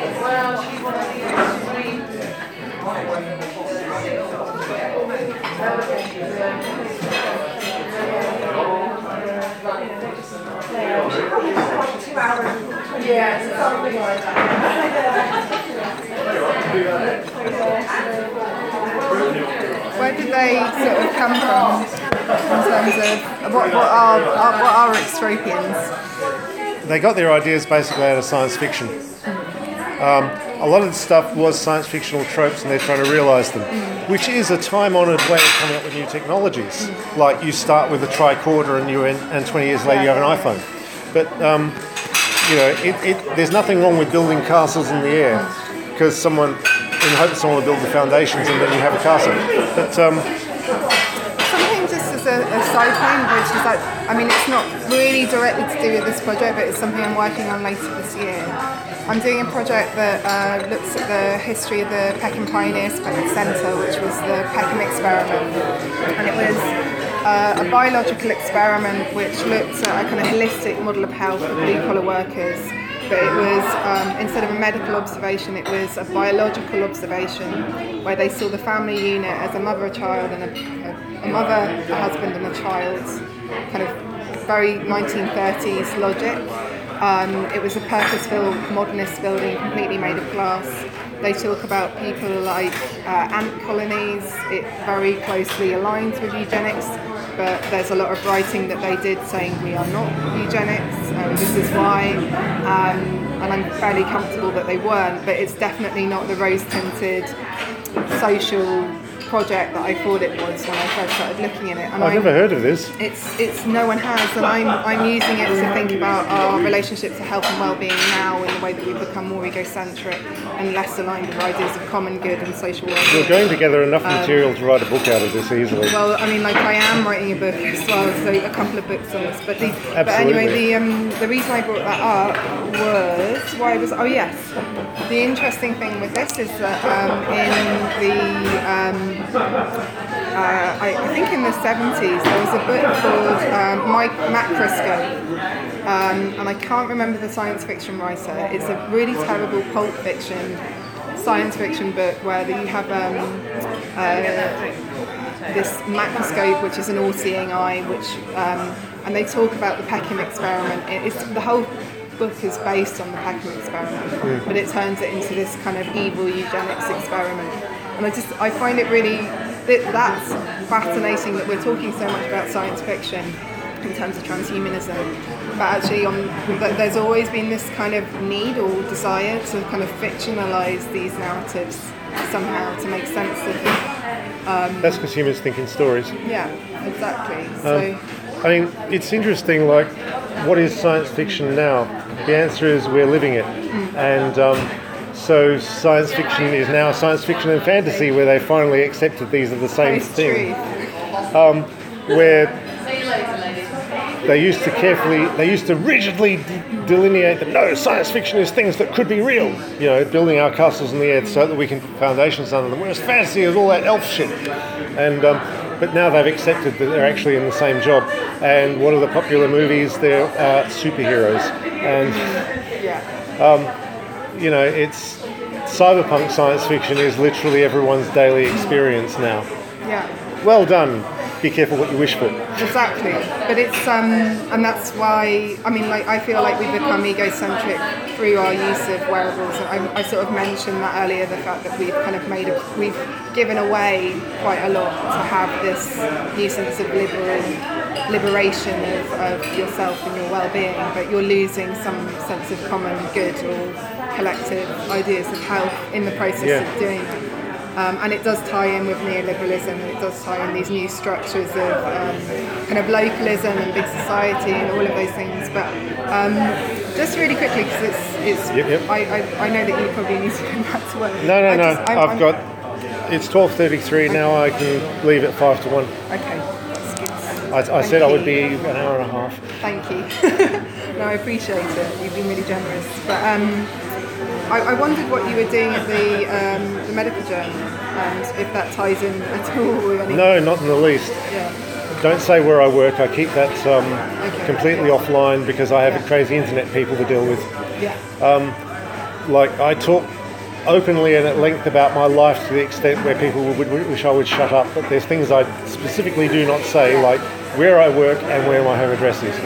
Yeah, something like that. Where did they sort of come from in terms of what are extropians? They got their ideas basically out of science fiction. A lot of the stuff was science fictional tropes, and they're trying to realise them, which is a time-honoured way of coming up with new technologies. Like you start with a tricorder, and 20 years later you have an iPhone. But you know, there's nothing wrong with building castles in the air, because in the hope that someone will build the foundations and then you have a castle. But something just as a side point, which is like, I mean, it's not really directly to do with this project, but it's something I'm working on later this year. I'm doing a project that looks at the history of the Peckham Pioneer Centre, which was the Peckham experiment, and it was a biological experiment which looked at a kind of holistic model of health for blue-collar workers. But it was, instead of a medical observation, it was a biological observation where they saw the family unit as a mother, a child, and a mother, a husband, and a child, kind of very 1930s logic. It was a purpose-built modernist building, completely made of glass. They talk about people like ant colonies. It very closely aligns with eugenics, but there's a lot of writing that they did saying we are not eugenics, this is why, and I'm fairly comfortable that they weren't, but it's definitely not the rose-tinted social project that I thought it was when I first started looking at it. And I've never heard of this. It's no one has, and I'm using it to think about our relationship to health and well-being now in the way that we've become more egocentric and less aligned with ideas of common good and social well-being. You're going to gather enough material to write a book out of this easily. Well, I mean, like I am writing a book as well, so a couple of books on this. But anyway, the reason I brought that up was the interesting thing with this is that I think in the 70s there was a book called Macroscope, and I can't remember the science fiction writer. It's a really terrible pulp fiction science fiction book where you have this macroscope, which is an all-seeing eye, and they talk about the Peckham experiment. The whole book is based on the Peckham experiment, but it turns it into this kind of evil eugenics experiment. And I find it really, that's fascinating that we're talking so much about science fiction in terms of transhumanism, but actually there's always been this kind of need or desire to kind of fictionalize these narratives somehow to make sense of them. That's because humans think in stories. Yeah, exactly. So I mean, it's interesting, like, what is science fiction now? The answer is we're living it. And so science fiction is now science fiction and fantasy, where they finally accepted these are the same thing. Where they used to rigidly delineate that no, science fiction is things that could be real. You know, building our castles in the air so that we can put foundations under them. Whereas fantasy is all that elf shit. And but now they've accepted that they're actually in the same job. And what are the popular movies? They're superheroes. And you know, it's cyberpunk science fiction is literally everyone's daily experience now. Yeah. Well done. Be careful what you wish for. Exactly, but it's and that's why I feel like we've become egocentric through our use of wearables. I sort of mentioned that earlier, the fact that we've kind of we've given away quite a lot to have this new sense of liberation of yourself and your well-being, but you're losing some sense of common good or collective ideas of health in the process of doing it. And it does tie in with neoliberalism, and it does tie in these new structures of kind of localism and big society and all of those things. But just really quickly, because I know that you probably need to go back to work. No. It's 12:33 now. I can leave at 5 to 1. Okay, that's good. I said I would be an hour and a half. Thank you. No, I appreciate it. You've been really generous. But I wondered what you were doing at the medical journal, and if that ties in at all with anything. No, not in the least. Yeah. Don't say where I work. I keep that completely offline because I have crazy internet people to deal with. Yeah. Like, I talk openly and at length about my life to the extent where people would wish I would shut up, but there's things I specifically do not say, like where I work and where my home address is.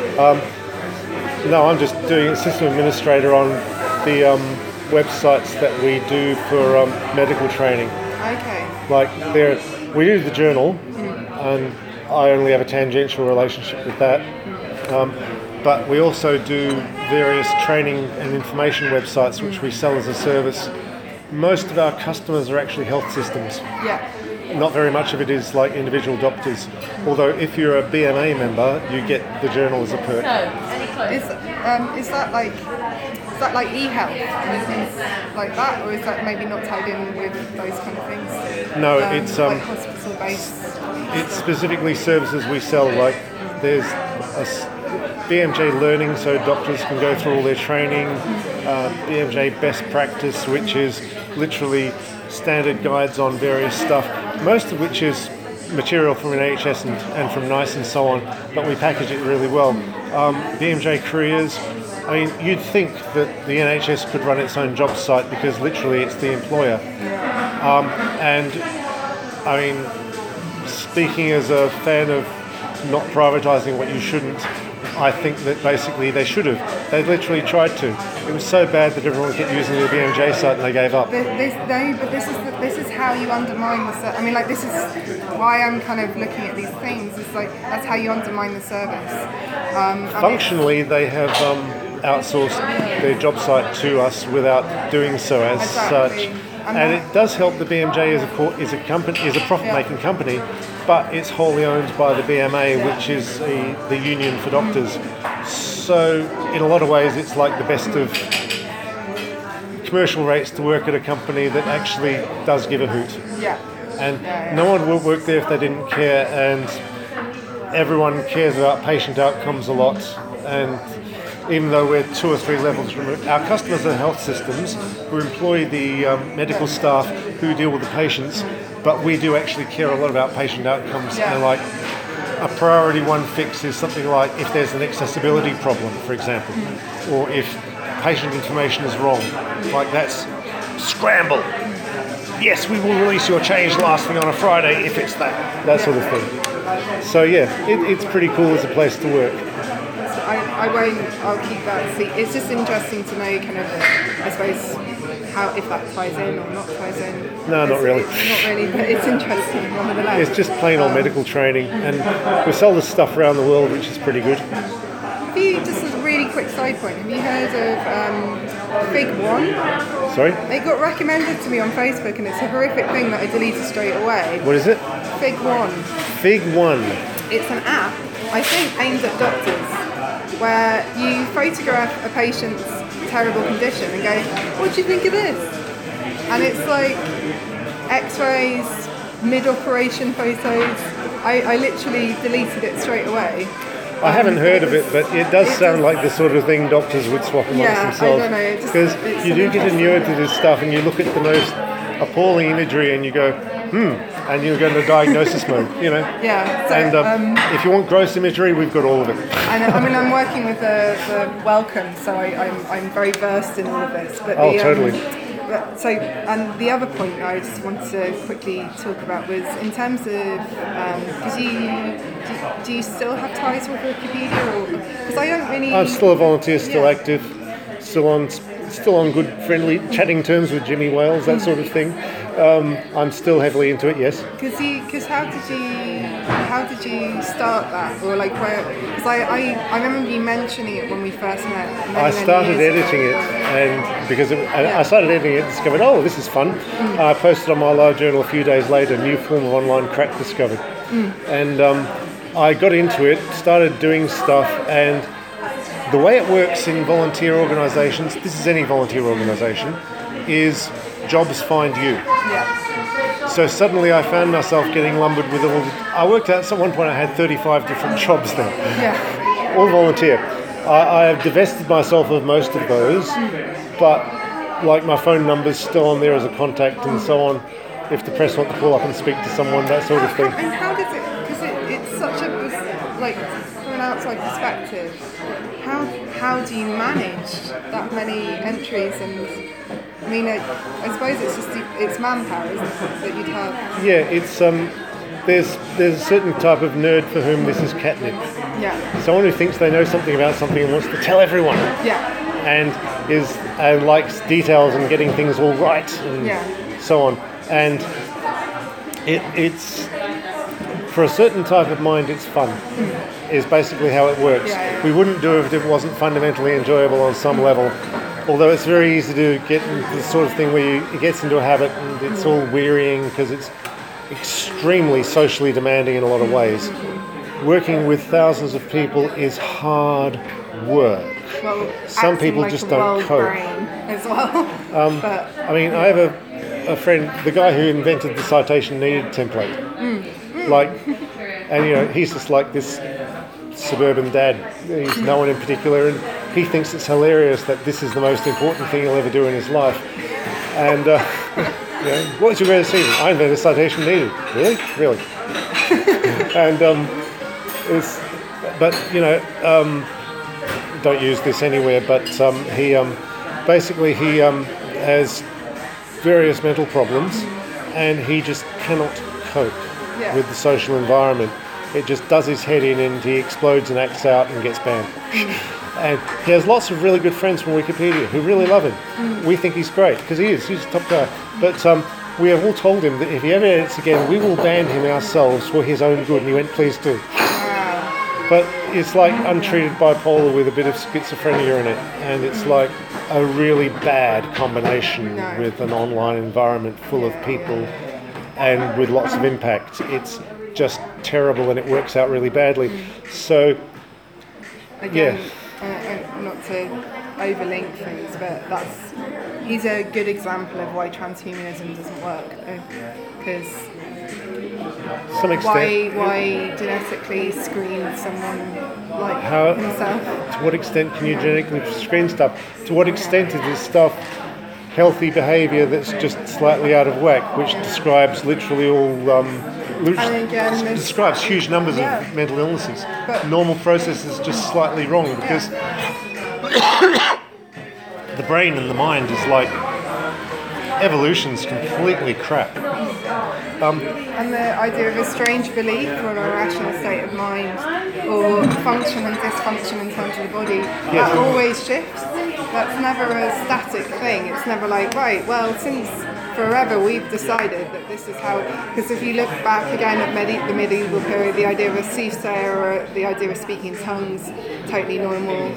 No, I'm just doing system administrator on the websites that we do for medical training. Okay. Like, we do the journal, and I only have a tangential relationship with that. But we also do various training and information websites which we sell as a service. Most of our customers are actually health systems. Yeah. Not very much of it is like individual doctors. Although if you're a BMA member, you get the journal as a perk. Is that like e-health and things like that, or is that maybe not tied in with those kind of things? No, it's like hospital-based. It's specifically services we sell. Like, there's a BMJ Learning, so doctors can go through all their training. BMJ Best Practice, which is literally standard guides on various stuff, most of which is material from NHS and from NICE and so on, but we package it really well. BMJ Careers, I mean, you'd think that the NHS could run its own job site because literally it's the employer. And I mean, speaking as a fan of not privatising what you shouldn't, I think that basically they should have. They literally tried to. It was so bad that everyone kept using the BMJ site and they gave up. This is how you undermine the service. I mean, like, this is why I'm kind of looking at these things. It's like, that's how you undermine the service. Functionally, they have outsourced their job site to us without doing so as Exactly. such. And it does help. The BMJ is a profit-making company, but it's wholly owned by the BMA, which is the union for doctors. So in a lot of ways, it's like the best of commercial rates to work at a company that actually does give a hoot. Yeah. And no one will work there if they didn't care, and everyone cares about patient outcomes a lot. And even though we're 2 or 3 levels removed, our customers are health systems who employ the medical staff who deal with the patients, but we do actually care a lot about patient outcomes. Yeah. And like a priority one fix is something like if there's an accessibility problem, for example, or if patient information is wrong, like that's scramble. Yes, we will release your change last thing on a Friday if it's that sort of thing. So yeah, it's pretty cool as a place to work. I'll keep that seat. It's just interesting to know kind of, I suppose, how, if that ties in or not ties in. No, not really. Not really, but it's interesting nonetheless. It's just plain old medical training, and we sell this stuff around the world, which is pretty good. Just a really quick side point, have you heard of Fig One? Sorry? It got recommended to me on Facebook and it's a horrific thing that I deleted straight away. What is it? Fig One. Fig One. It's an app, I think, aimed at doctors, where you photograph a patient's terrible condition and go, what do you think of this? And it's like x-rays, mid-operation photos. I literally deleted it straight away. I haven't heard of it, but it does sound like the sort of thing doctors would swap amongst themselves. I don't know. Because you do get inured to this stuff and you look at the most appalling imagery and you go, and you go into diagnosis mode, you know. Yeah. So, and if you want gross imagery, we've got all of it. I mean, I'm working with the Wellcome, so I'm very versed in all of this. But totally. So, and the other point I just wanted to quickly talk about was in terms of, do you still have ties with Wikipedia? Because I don't really... I'm still a volunteer, still active, still on good, friendly, chatting terms with Jimmy Wales, that sort of thing. I'm still heavily into it, yes. Because how did you start that, or like where? Because I remember you mentioning it when we first met. I started editing it, and because I started editing it, discovered, oh, this is fun. I posted on my live journal a few days later, new form of online crack discovered, and I got into it, started doing stuff, and the way it works in volunteer organisations, this is any volunteer organisation, is jobs find you. Yeah. So suddenly I found myself getting lumbered with all I worked out at one point I had 35 different jobs there. Yeah. All volunteer. I have divested myself of most of those, but like my phone number's still on there as a contact and so on, if the press want to call up and speak to someone, that sort of thing. And how does it, because it's such a, like, from an outside perspective, how do you manage that many entries? And I mean, I suppose it's manpower, isn't it, that you'd have? Yeah, it's there's a certain type of nerd for whom this is catnip. Yeah. Someone who thinks they know something about something and wants to tell everyone. Yeah. And likes details and getting things all right and so on. And it's for a certain type of mind, it's fun. Is basically how it works. Yeah. We wouldn't do it if it wasn't fundamentally enjoyable on some level. Although it's very easy to get into the sort of thing where it gets into a habit and it's all wearying because it's extremely socially demanding in a lot of ways. Working with thousands of people is hard work. Well, some people like just a don't world cope. brain as well. But I mean, I have a friend, the guy who invented the citation needed template. Like, and you know, he's just like this suburban dad. He's no one in particular, and he thinks it's hilarious that this is the most important thing he'll ever do in his life. And you know, what's your greatest achievement? I invented citation needed. Really? And but you know, don't use this anywhere. But he basically has various mental problems, and he just cannot cope with the social environment. it just does his head in and he explodes and acts out and gets banned. And he has lots of really good friends from Wikipedia who really love him. We think he's great, because he's a top guy. But we have all told him that if he ever edits again, we will ban him ourselves for his own good. And he went, please do. But it's like untreated bipolar with a bit of schizophrenia in it. And it's like a really bad combination with an online environment full of people and with lots of impact. It's just terrible, and it works out really badly. So, again, not to overlink things, but he's a good example of why transhumanism doesn't work. Because some extent, why genetically screen someone like himself? To what extent can you genetically screen stuff? To what extent is this stuff healthy behaviour that's just slightly out of whack, which describes literally all describes huge numbers of mental illnesses. But normal process is just slightly wrong, because the brain and the mind is like, evolution's completely crap. And the idea of a strange belief or a rational state of mind or function and dysfunction in terms of the body, that always shifts. That's never a static thing. It's never like, right, well, since forever we've decided that this is how, because if you look back again at the medieval period, the idea of a soothsayer or the idea of speaking in tongues, totally normal.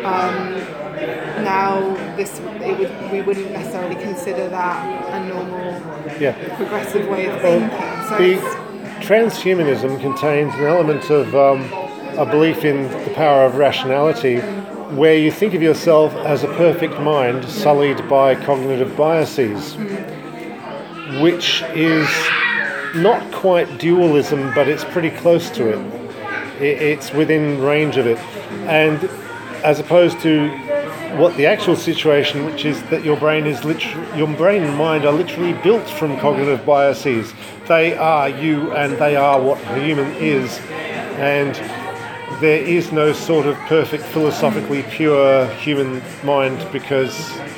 Now we wouldn't necessarily consider that a normal progressive way of thinking. So transhumanism contains an element of a belief in the power of rationality, where you think of yourself as a perfect mind sullied by cognitive biases, which is not quite dualism, but it's pretty close to it. It's within range of it. And as opposed to what the actual situation, which is that your brain and mind are literally built from cognitive biases. They are you, and they are what a human is. And there is no sort of perfect, philosophically pure human mind, because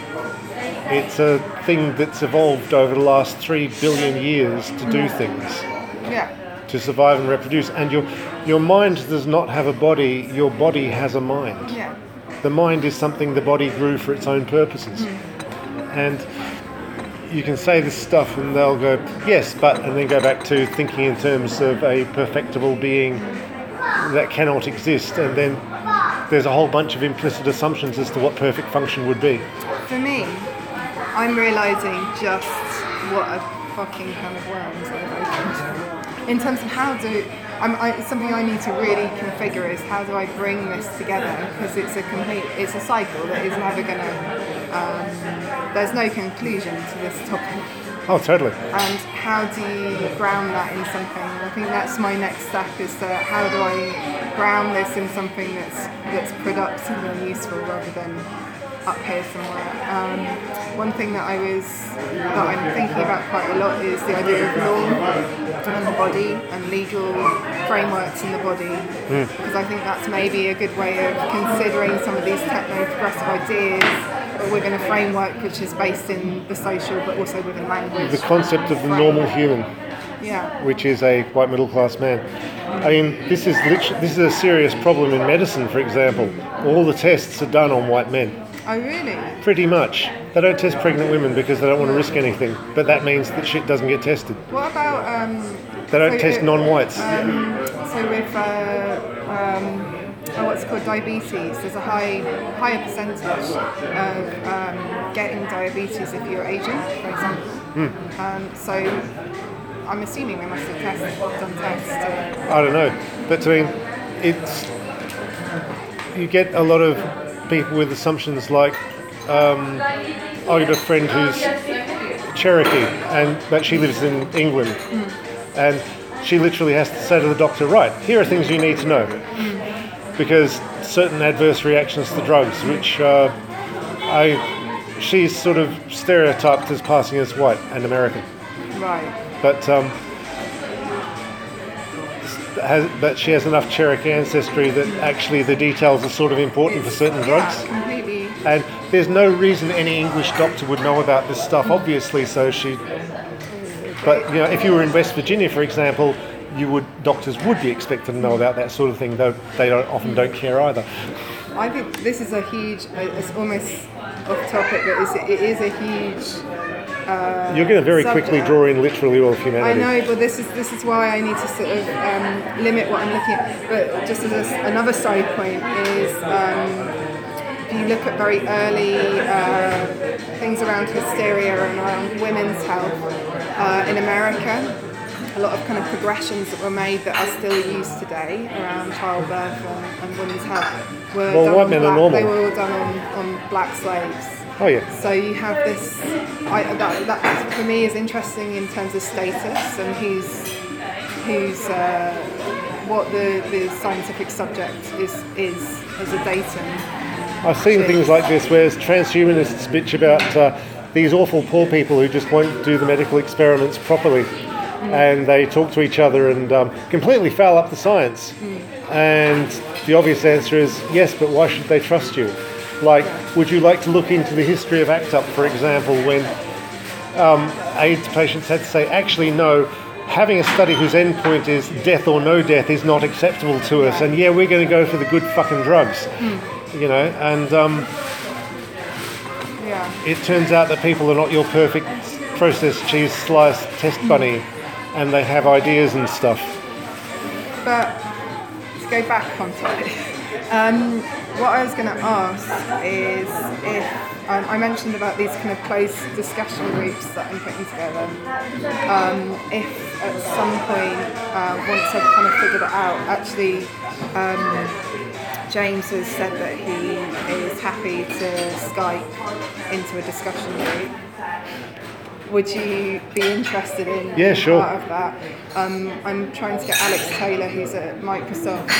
it's a thing that's evolved over the last 3 billion years to do things. To survive and reproduce. And your mind does not have a body, your body has a mind. The mind is something the body grew for its own purposes. And you can say this stuff and they'll go, yes, but, and then go back to thinking in terms of a perfectible being that cannot exist, and then there's a whole bunch of implicit assumptions as to what perfect function would be. For me, I'm realising just what a fucking can of worms I've opened. In terms of it's something I need to really configure, is how do I bring this together, because it's a cycle that is never going to, there's no conclusion to this topic. Oh, totally. And how do you ground that in something? I think that's my next step, is that how do I ground this in something that's productive and useful rather than up here somewhere. One thing that I'm thinking about quite a lot is the idea of law and the body and legal frameworks in the body, because I think that's maybe a good way of considering some of these techno-progressive ideas, but within a framework which is based in the social but also within language. The concept of the normal human, which is a white middle class man. I mean, this is a serious problem in medicine, for example. All the tests are done on white men. Oh, really? Pretty much. They don't test pregnant women because they don't want to risk anything, but that means that shit doesn't get tested. What about... they don't test non-whites. So with... what's called diabetes, there's a higher percentage of getting diabetes if you're Asian, for example. So I'm assuming they must have done tests. I don't know, but I mean, you get a lot of people with assumptions like, I have a friend who's Cherokee, but she lives in England, and she literally has to say to the doctor, right, here are things you need to know. Because certain adverse reactions to drugs, which she's sort of stereotyped as passing as white and American. Right. But she has enough Cherokee ancestry that actually the details are sort of important for certain drugs. Yeah, completely. And there's no reason any English doctor would know about this stuff, obviously. But if you were in West Virginia, for example, doctors would be expected to know about that sort of thing, though they often don't care either. I think this is a huge, it's almost off topic, but it is a huge You're going to very subject. quickly draw in literally all of I humanity. know, but this is why I need to sort of limit what I'm looking at. But just as another side point is, if you look at very early things around hysteria and around women's health in America, a lot of kind of progressions that were made that are still used today around childbirth and women's health were done white on men are black, normal. they were all done on black slaves. Oh yeah. So you have this, that for me is interesting in terms of status and what the scientific subject is as a datum. I've seen things like this where transhumanists bitch about these awful poor people who just won't do the medical experiments properly. And they talk to each other and completely foul up the science. And the obvious answer is yes, but why should they trust you? Like, would you like to look into the history of ACT UP, for example, when AIDS patients had to say, actually, no, having a study whose endpoint is death or no death is not acceptable to us, and yeah, we're going to go for the good fucking drugs, you know, and it turns out that people are not your perfect processed cheese slice test bunny, and they have ideas and stuff. But to go back onto it, what I was going to ask is if I mentioned about these kind of closed discussion groups that I'm putting together. If at some point, once I've kind of figured it out, actually James has said that he is happy to Skype into a discussion group. Would you be interested in being part of that? I'm trying to get Alex Taylor, who's at Microsoft.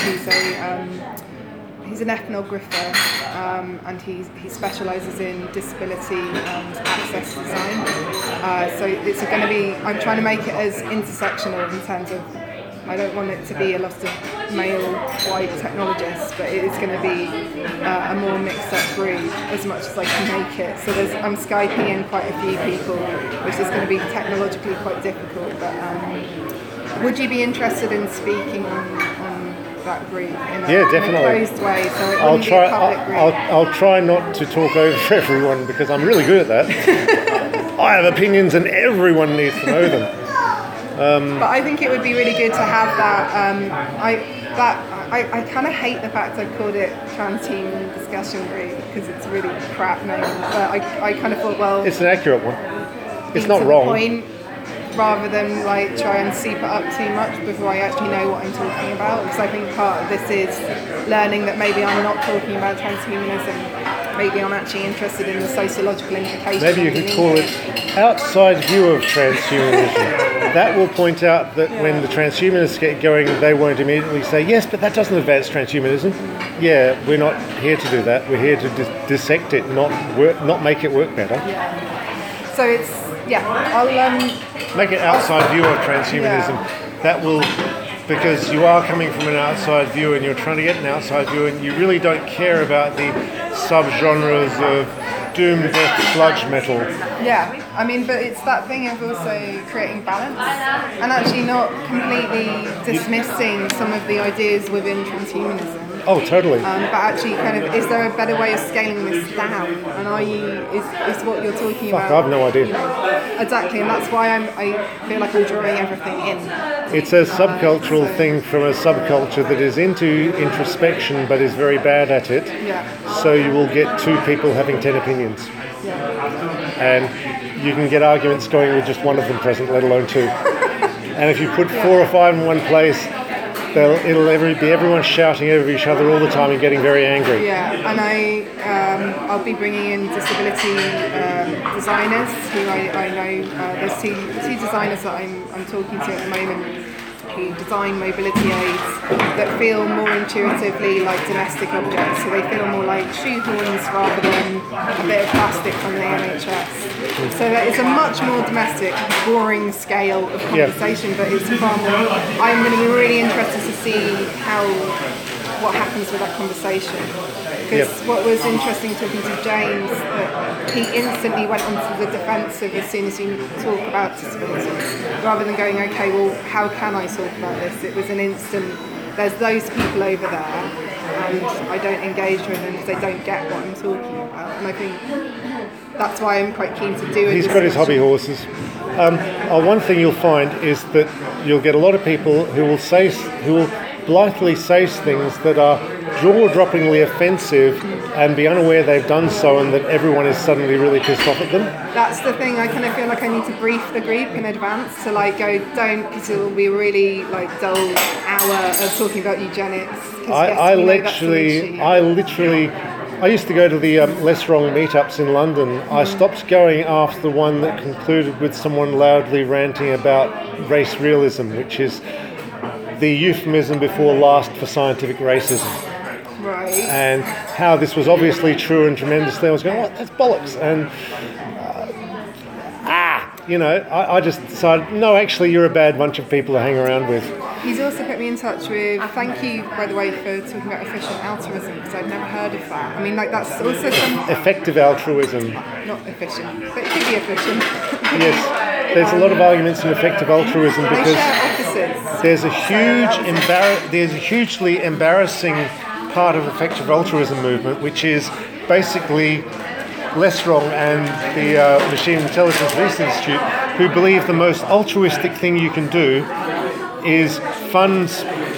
He's an ethnographer, and he specialises in disability and access design. So it's going to be. I'm trying to make it as intersectional in terms of. I don't want it to be a lot of male white technologists, but it is going to be a more mixed up group as much as I can make it. So I'm Skyping in quite a few people, which is going to be technologically quite difficult. But would you be interested in speaking on that group in a closed way? So it wouldn't be a public group. I'll try not to talk over everyone because I'm really good at that. I have opinions and everyone needs to know them. But I think it would be really good to have that. I kind of hate the fact I called it Transhuman Discussion Group because it's a really crap name. But I kind of thought, well, it's an accurate one. It's not wrong. Point, rather than like try and soup it up too much before I actually know what I'm talking about. Because I think part of this is learning that maybe I'm not talking about transhumanism. Maybe I'm actually interested in the sociological implications. Maybe you could call it outside view of transhumanism. That will point out that when the transhumanists get going, they won't immediately say, yes, but that doesn't advance transhumanism. Yeah, we're not here to do that. We're here to dissect it, not make it work better. Yeah. So it's, I'll... make it outside view of transhumanism. That will... Because you are coming from an outside view and you're trying to get an outside view and you really don't care about the subgenres of doom, death, sludge metal. Yeah, I mean, but it's that thing of also creating balance and actually not completely dismissing some of the ideas within transhumanism. Oh, totally. But actually, kind of, is there a better way of scaling this down? And is what you're talking about? I have no idea. You know, exactly, and that's why I feel like I'm drawing everything in. It's a subcultural thing from a subculture that is into introspection but is very bad at it. Yeah. So you will get two people having 10 opinions. Yeah. And you can get arguments going with just one of them present, let alone two. And if you put 4 or 5 in one place, it'll be everyone shouting over each other all the time and getting very angry. Yeah, and I'll be bringing in disability designers who I know. There's two designers that I'm talking to at the moment who design mobility aids that feel more intuitively like domestic objects. So they feel more like shoehorns rather than a bit of plastic from the NHS. So that it's a much more domestic, boring scale of conversation, but it's far more. I'm going to be really interested to see how what happens with that conversation. Because what was interesting talking to James, that he instantly went onto the defensive as soon as you talk about disability, rather than going, okay, well, how can I talk about this? It was an instant, there's those people over there, and I don't engage with them because they don't get what I'm talking about. And I think that's why I'm quite keen to do it. He's got his hobby horses. One thing you'll find is that you'll get a lot of people who will blithely say things that are jaw-droppingly offensive and be unaware they've done so, and that everyone is suddenly really pissed off at them. That's the thing. I kind of feel like I need to brief the group in advance to like go, don't, because it will be really like dull hour of talking about eugenics. I used to go to the Less Wrong meetups in London. I stopped going after the one that concluded with someone loudly ranting about race realism, which is the euphemism before last for scientific racism. Right. And how this was obviously true and tremendously. I was going, what? That's bollocks. And I just decided, no, actually, you're a bad bunch of people to hang around with. He's also put me in touch with, thank you, by the way, for talking about efficient altruism, because I'd never heard of that. I mean, like, that's also some... Effective altruism. Not efficient, but it could be efficient. Yes. There's a lot of arguments in effective altruism because they share opposites. there's a hugely embarrassing part of the effective altruism movement, which is basically Less Wrong and the Machine Intelligence Research Institute, who believe the most altruistic thing you can do is fund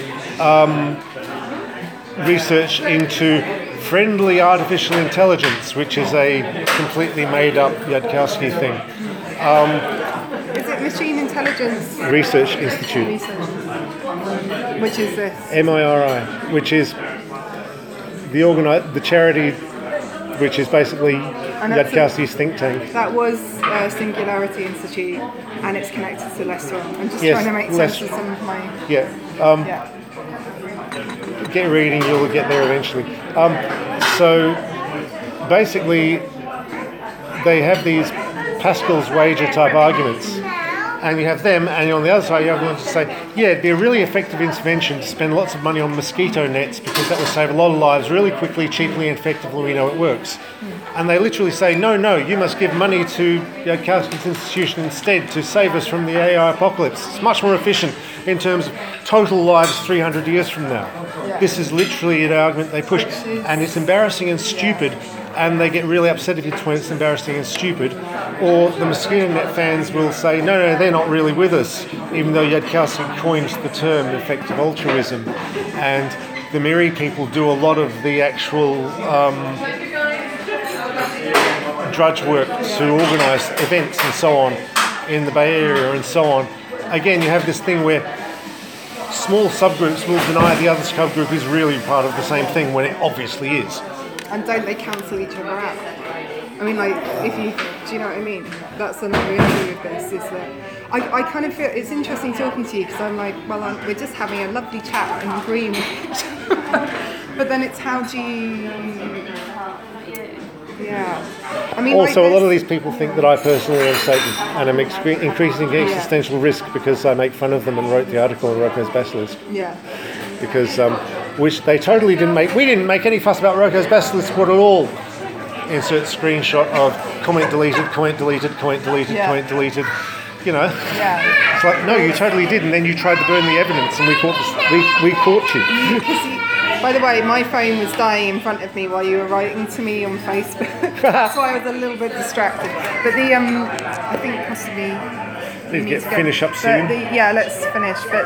research into friendly artificial intelligence, which is a completely made-up Yudkowsky thing. Is it Machine Intelligence Research Institute. Which is this? MIRI, which is the charity, which is basically Yudkowsky's think tank. That was Singularity Institute, and it's connected to Less Wrong. I'm just trying to make sense of some of my... Get reading, you'll get there eventually. So basically, they have these Pascal's wager type arguments, and you have them, and on the other side you have them to say, yeah, it'd be a really effective intervention to spend lots of money on mosquito nets because that will save a lot of lives really quickly, cheaply, and effectively. We know it works. And they literally say, no, you must give money to Yudkowsky's institution instead to save us from the AI apocalypse. It's much more efficient in terms of total lives 300 years from now. Yeah. This is literally an argument they push, and it's embarrassing and stupid, and they get really upset if you tell it's embarrassing and stupid. Or the mosquito net fans will say, no, they're not really with us, even though Yudkowsky coined the term effective altruism. And the MIRI people do a lot of the actual drudge work to organise events and so on in the Bay Area and so on. Again, you have this thing where small subgroups will deny the other subgroup is really part of the same thing when it obviously is. And don't they cancel each other out? I mean, like, do you know what I mean? That's another issue with this, is that I kind of feel, it's interesting talking to you because I'm like, well, we're just having a lovely chat and agreeing with each other. But then it's how do you... Yeah. I mean, also, like a lot of these people think that I personally am Satan, and I'm increasing existential risk because I make fun of them and wrote the article on Roko's Basilisk. Yeah. Because, which they totally didn't make. We didn't make any fuss about Roko's Basilisk at all. Insert screenshot of comment deleted, comment deleted, comment deleted, comment deleted. You know. Yeah. It's like, no, you totally did, and then you tried to burn the evidence, and we caught you. By the way, my phone was dying in front of me while you were writing to me on Facebook. That's why I was a little bit distracted. But I think possibly... Need to get finish up soon. Let's finish. But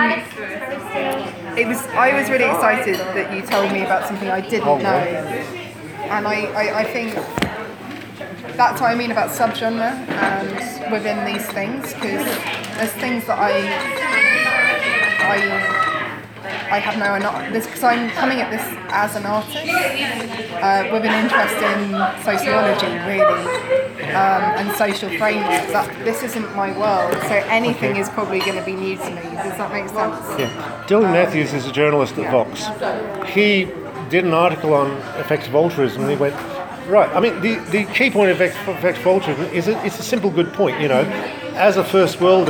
I was really excited that you told me about something I didn't know. And I think that's what I mean about subgenre and within these things, because there's things that I have no, because I'm coming at this as an artist with an interest in sociology, really, and social frameworks. This isn't my world, so anything is probably going to be new to me. Does that make sense? Yeah. Dylan Matthews is a journalist at Vox. He did an article on effective altruism, and he went, right, I mean, the key point of effective altruism is it's a simple good point, you know. As a first worlder,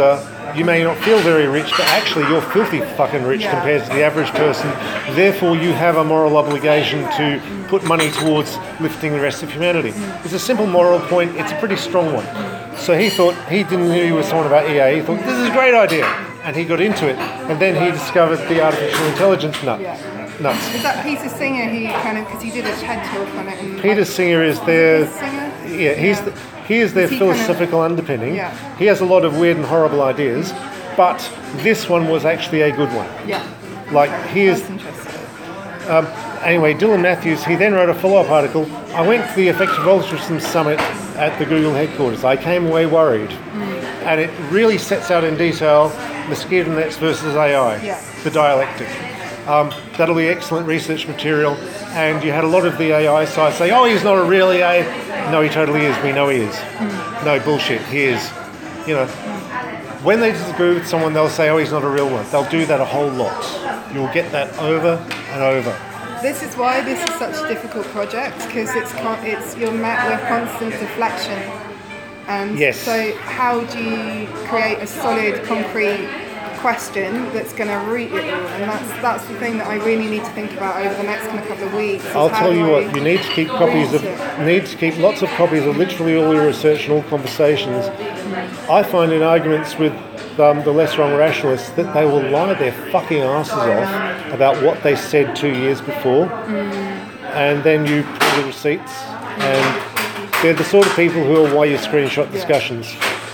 you may not feel very rich, but actually you're filthy fucking rich Yeah. compared to the average person. Therefore, you have a moral obligation to put money towards lifting the rest of humanity. It's a simple moral point. It's a pretty strong one. So he thought, he didn't know he was someone about EA. He thought, this is a great idea. And he got into it. And then he discovered the artificial intelligence nuts. Is that Peter Singer? He kind of, because he did a TED talk on it. And Peter Singer is their, Singer? yeah, he is their Is he philosophical underpinning. Yeah. He has a lot of weird and horrible ideas, but this one was actually a good one. Yeah. Like he is. That's interesting. Anyway, Dylan Matthews, he then wrote a follow-up article. I went to the Effective Altruism Summit at the Google headquarters. I came away worried. And it really sets out in detail mosquito nets versus AI, the dialectic. That'll be excellent research material. And you had a lot of the AI side say, oh, he's not a real AI. No, he totally is. We know he is. No, bullshit. He is. You know, when they disagree with someone, they'll say, oh, he's not a real one. They'll do that a whole lot. You'll get that over and over. This is why this is such a difficult project, because it's you're met with constant deflection. And Yes. so how do you create a solid, concrete question that's going to root it all? And that's the thing that I really need to think about over the next kind of couple of weeks. is I'll how tell do you I what, you need to keep copies of, root it? need to keep lots of copies of literally all your research and all conversations. I find in arguments with the less wrong rationalists that they will lie their fucking asses off about what they said 2 years before, and then you pull the receipts, and they're the sort of people who are why you screenshot discussions.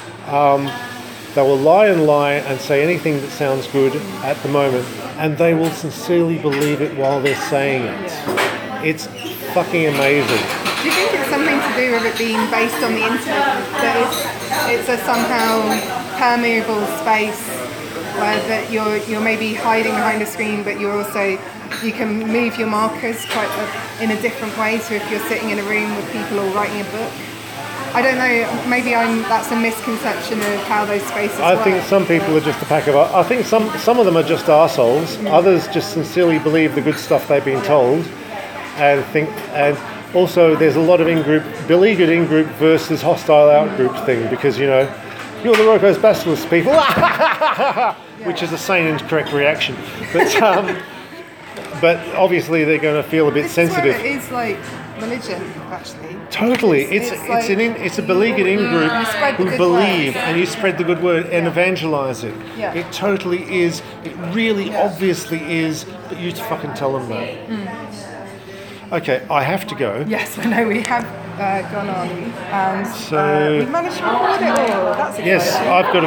They will lie and say anything that sounds good at the moment, and they will sincerely believe it while they're saying it. It's fucking amazing. Do you think it's something to do with it being based on the internet? That it's a somehow permeable space where that you're maybe hiding behind a screen, but you can move your markers in a different way. So if you're sitting in a room with people or writing a book, I don't know. Maybe that's a misconception of how those spaces work. I think some people are just a pack of. I think some of them are just arseholes. Others just sincerely believe the good stuff they've been told, and think. And also, there's a lot of beleaguered in-group versus hostile out-group thing, because you're the Rocco's Basilisk people, which is a sane and correct reaction. But obviously they're going to feel a bit This sensitive. Is where it is like religion, actually. Totally, it's a beleaguered in-group spread the who good believe, word. and you spread the good word and evangelize it. Yeah. It totally is. It really obviously is, but you fucking tell them that. Okay, I have to go. Yes, I know we have gone on, and So- we've managed to record it all. That's exciting. Yes, I've got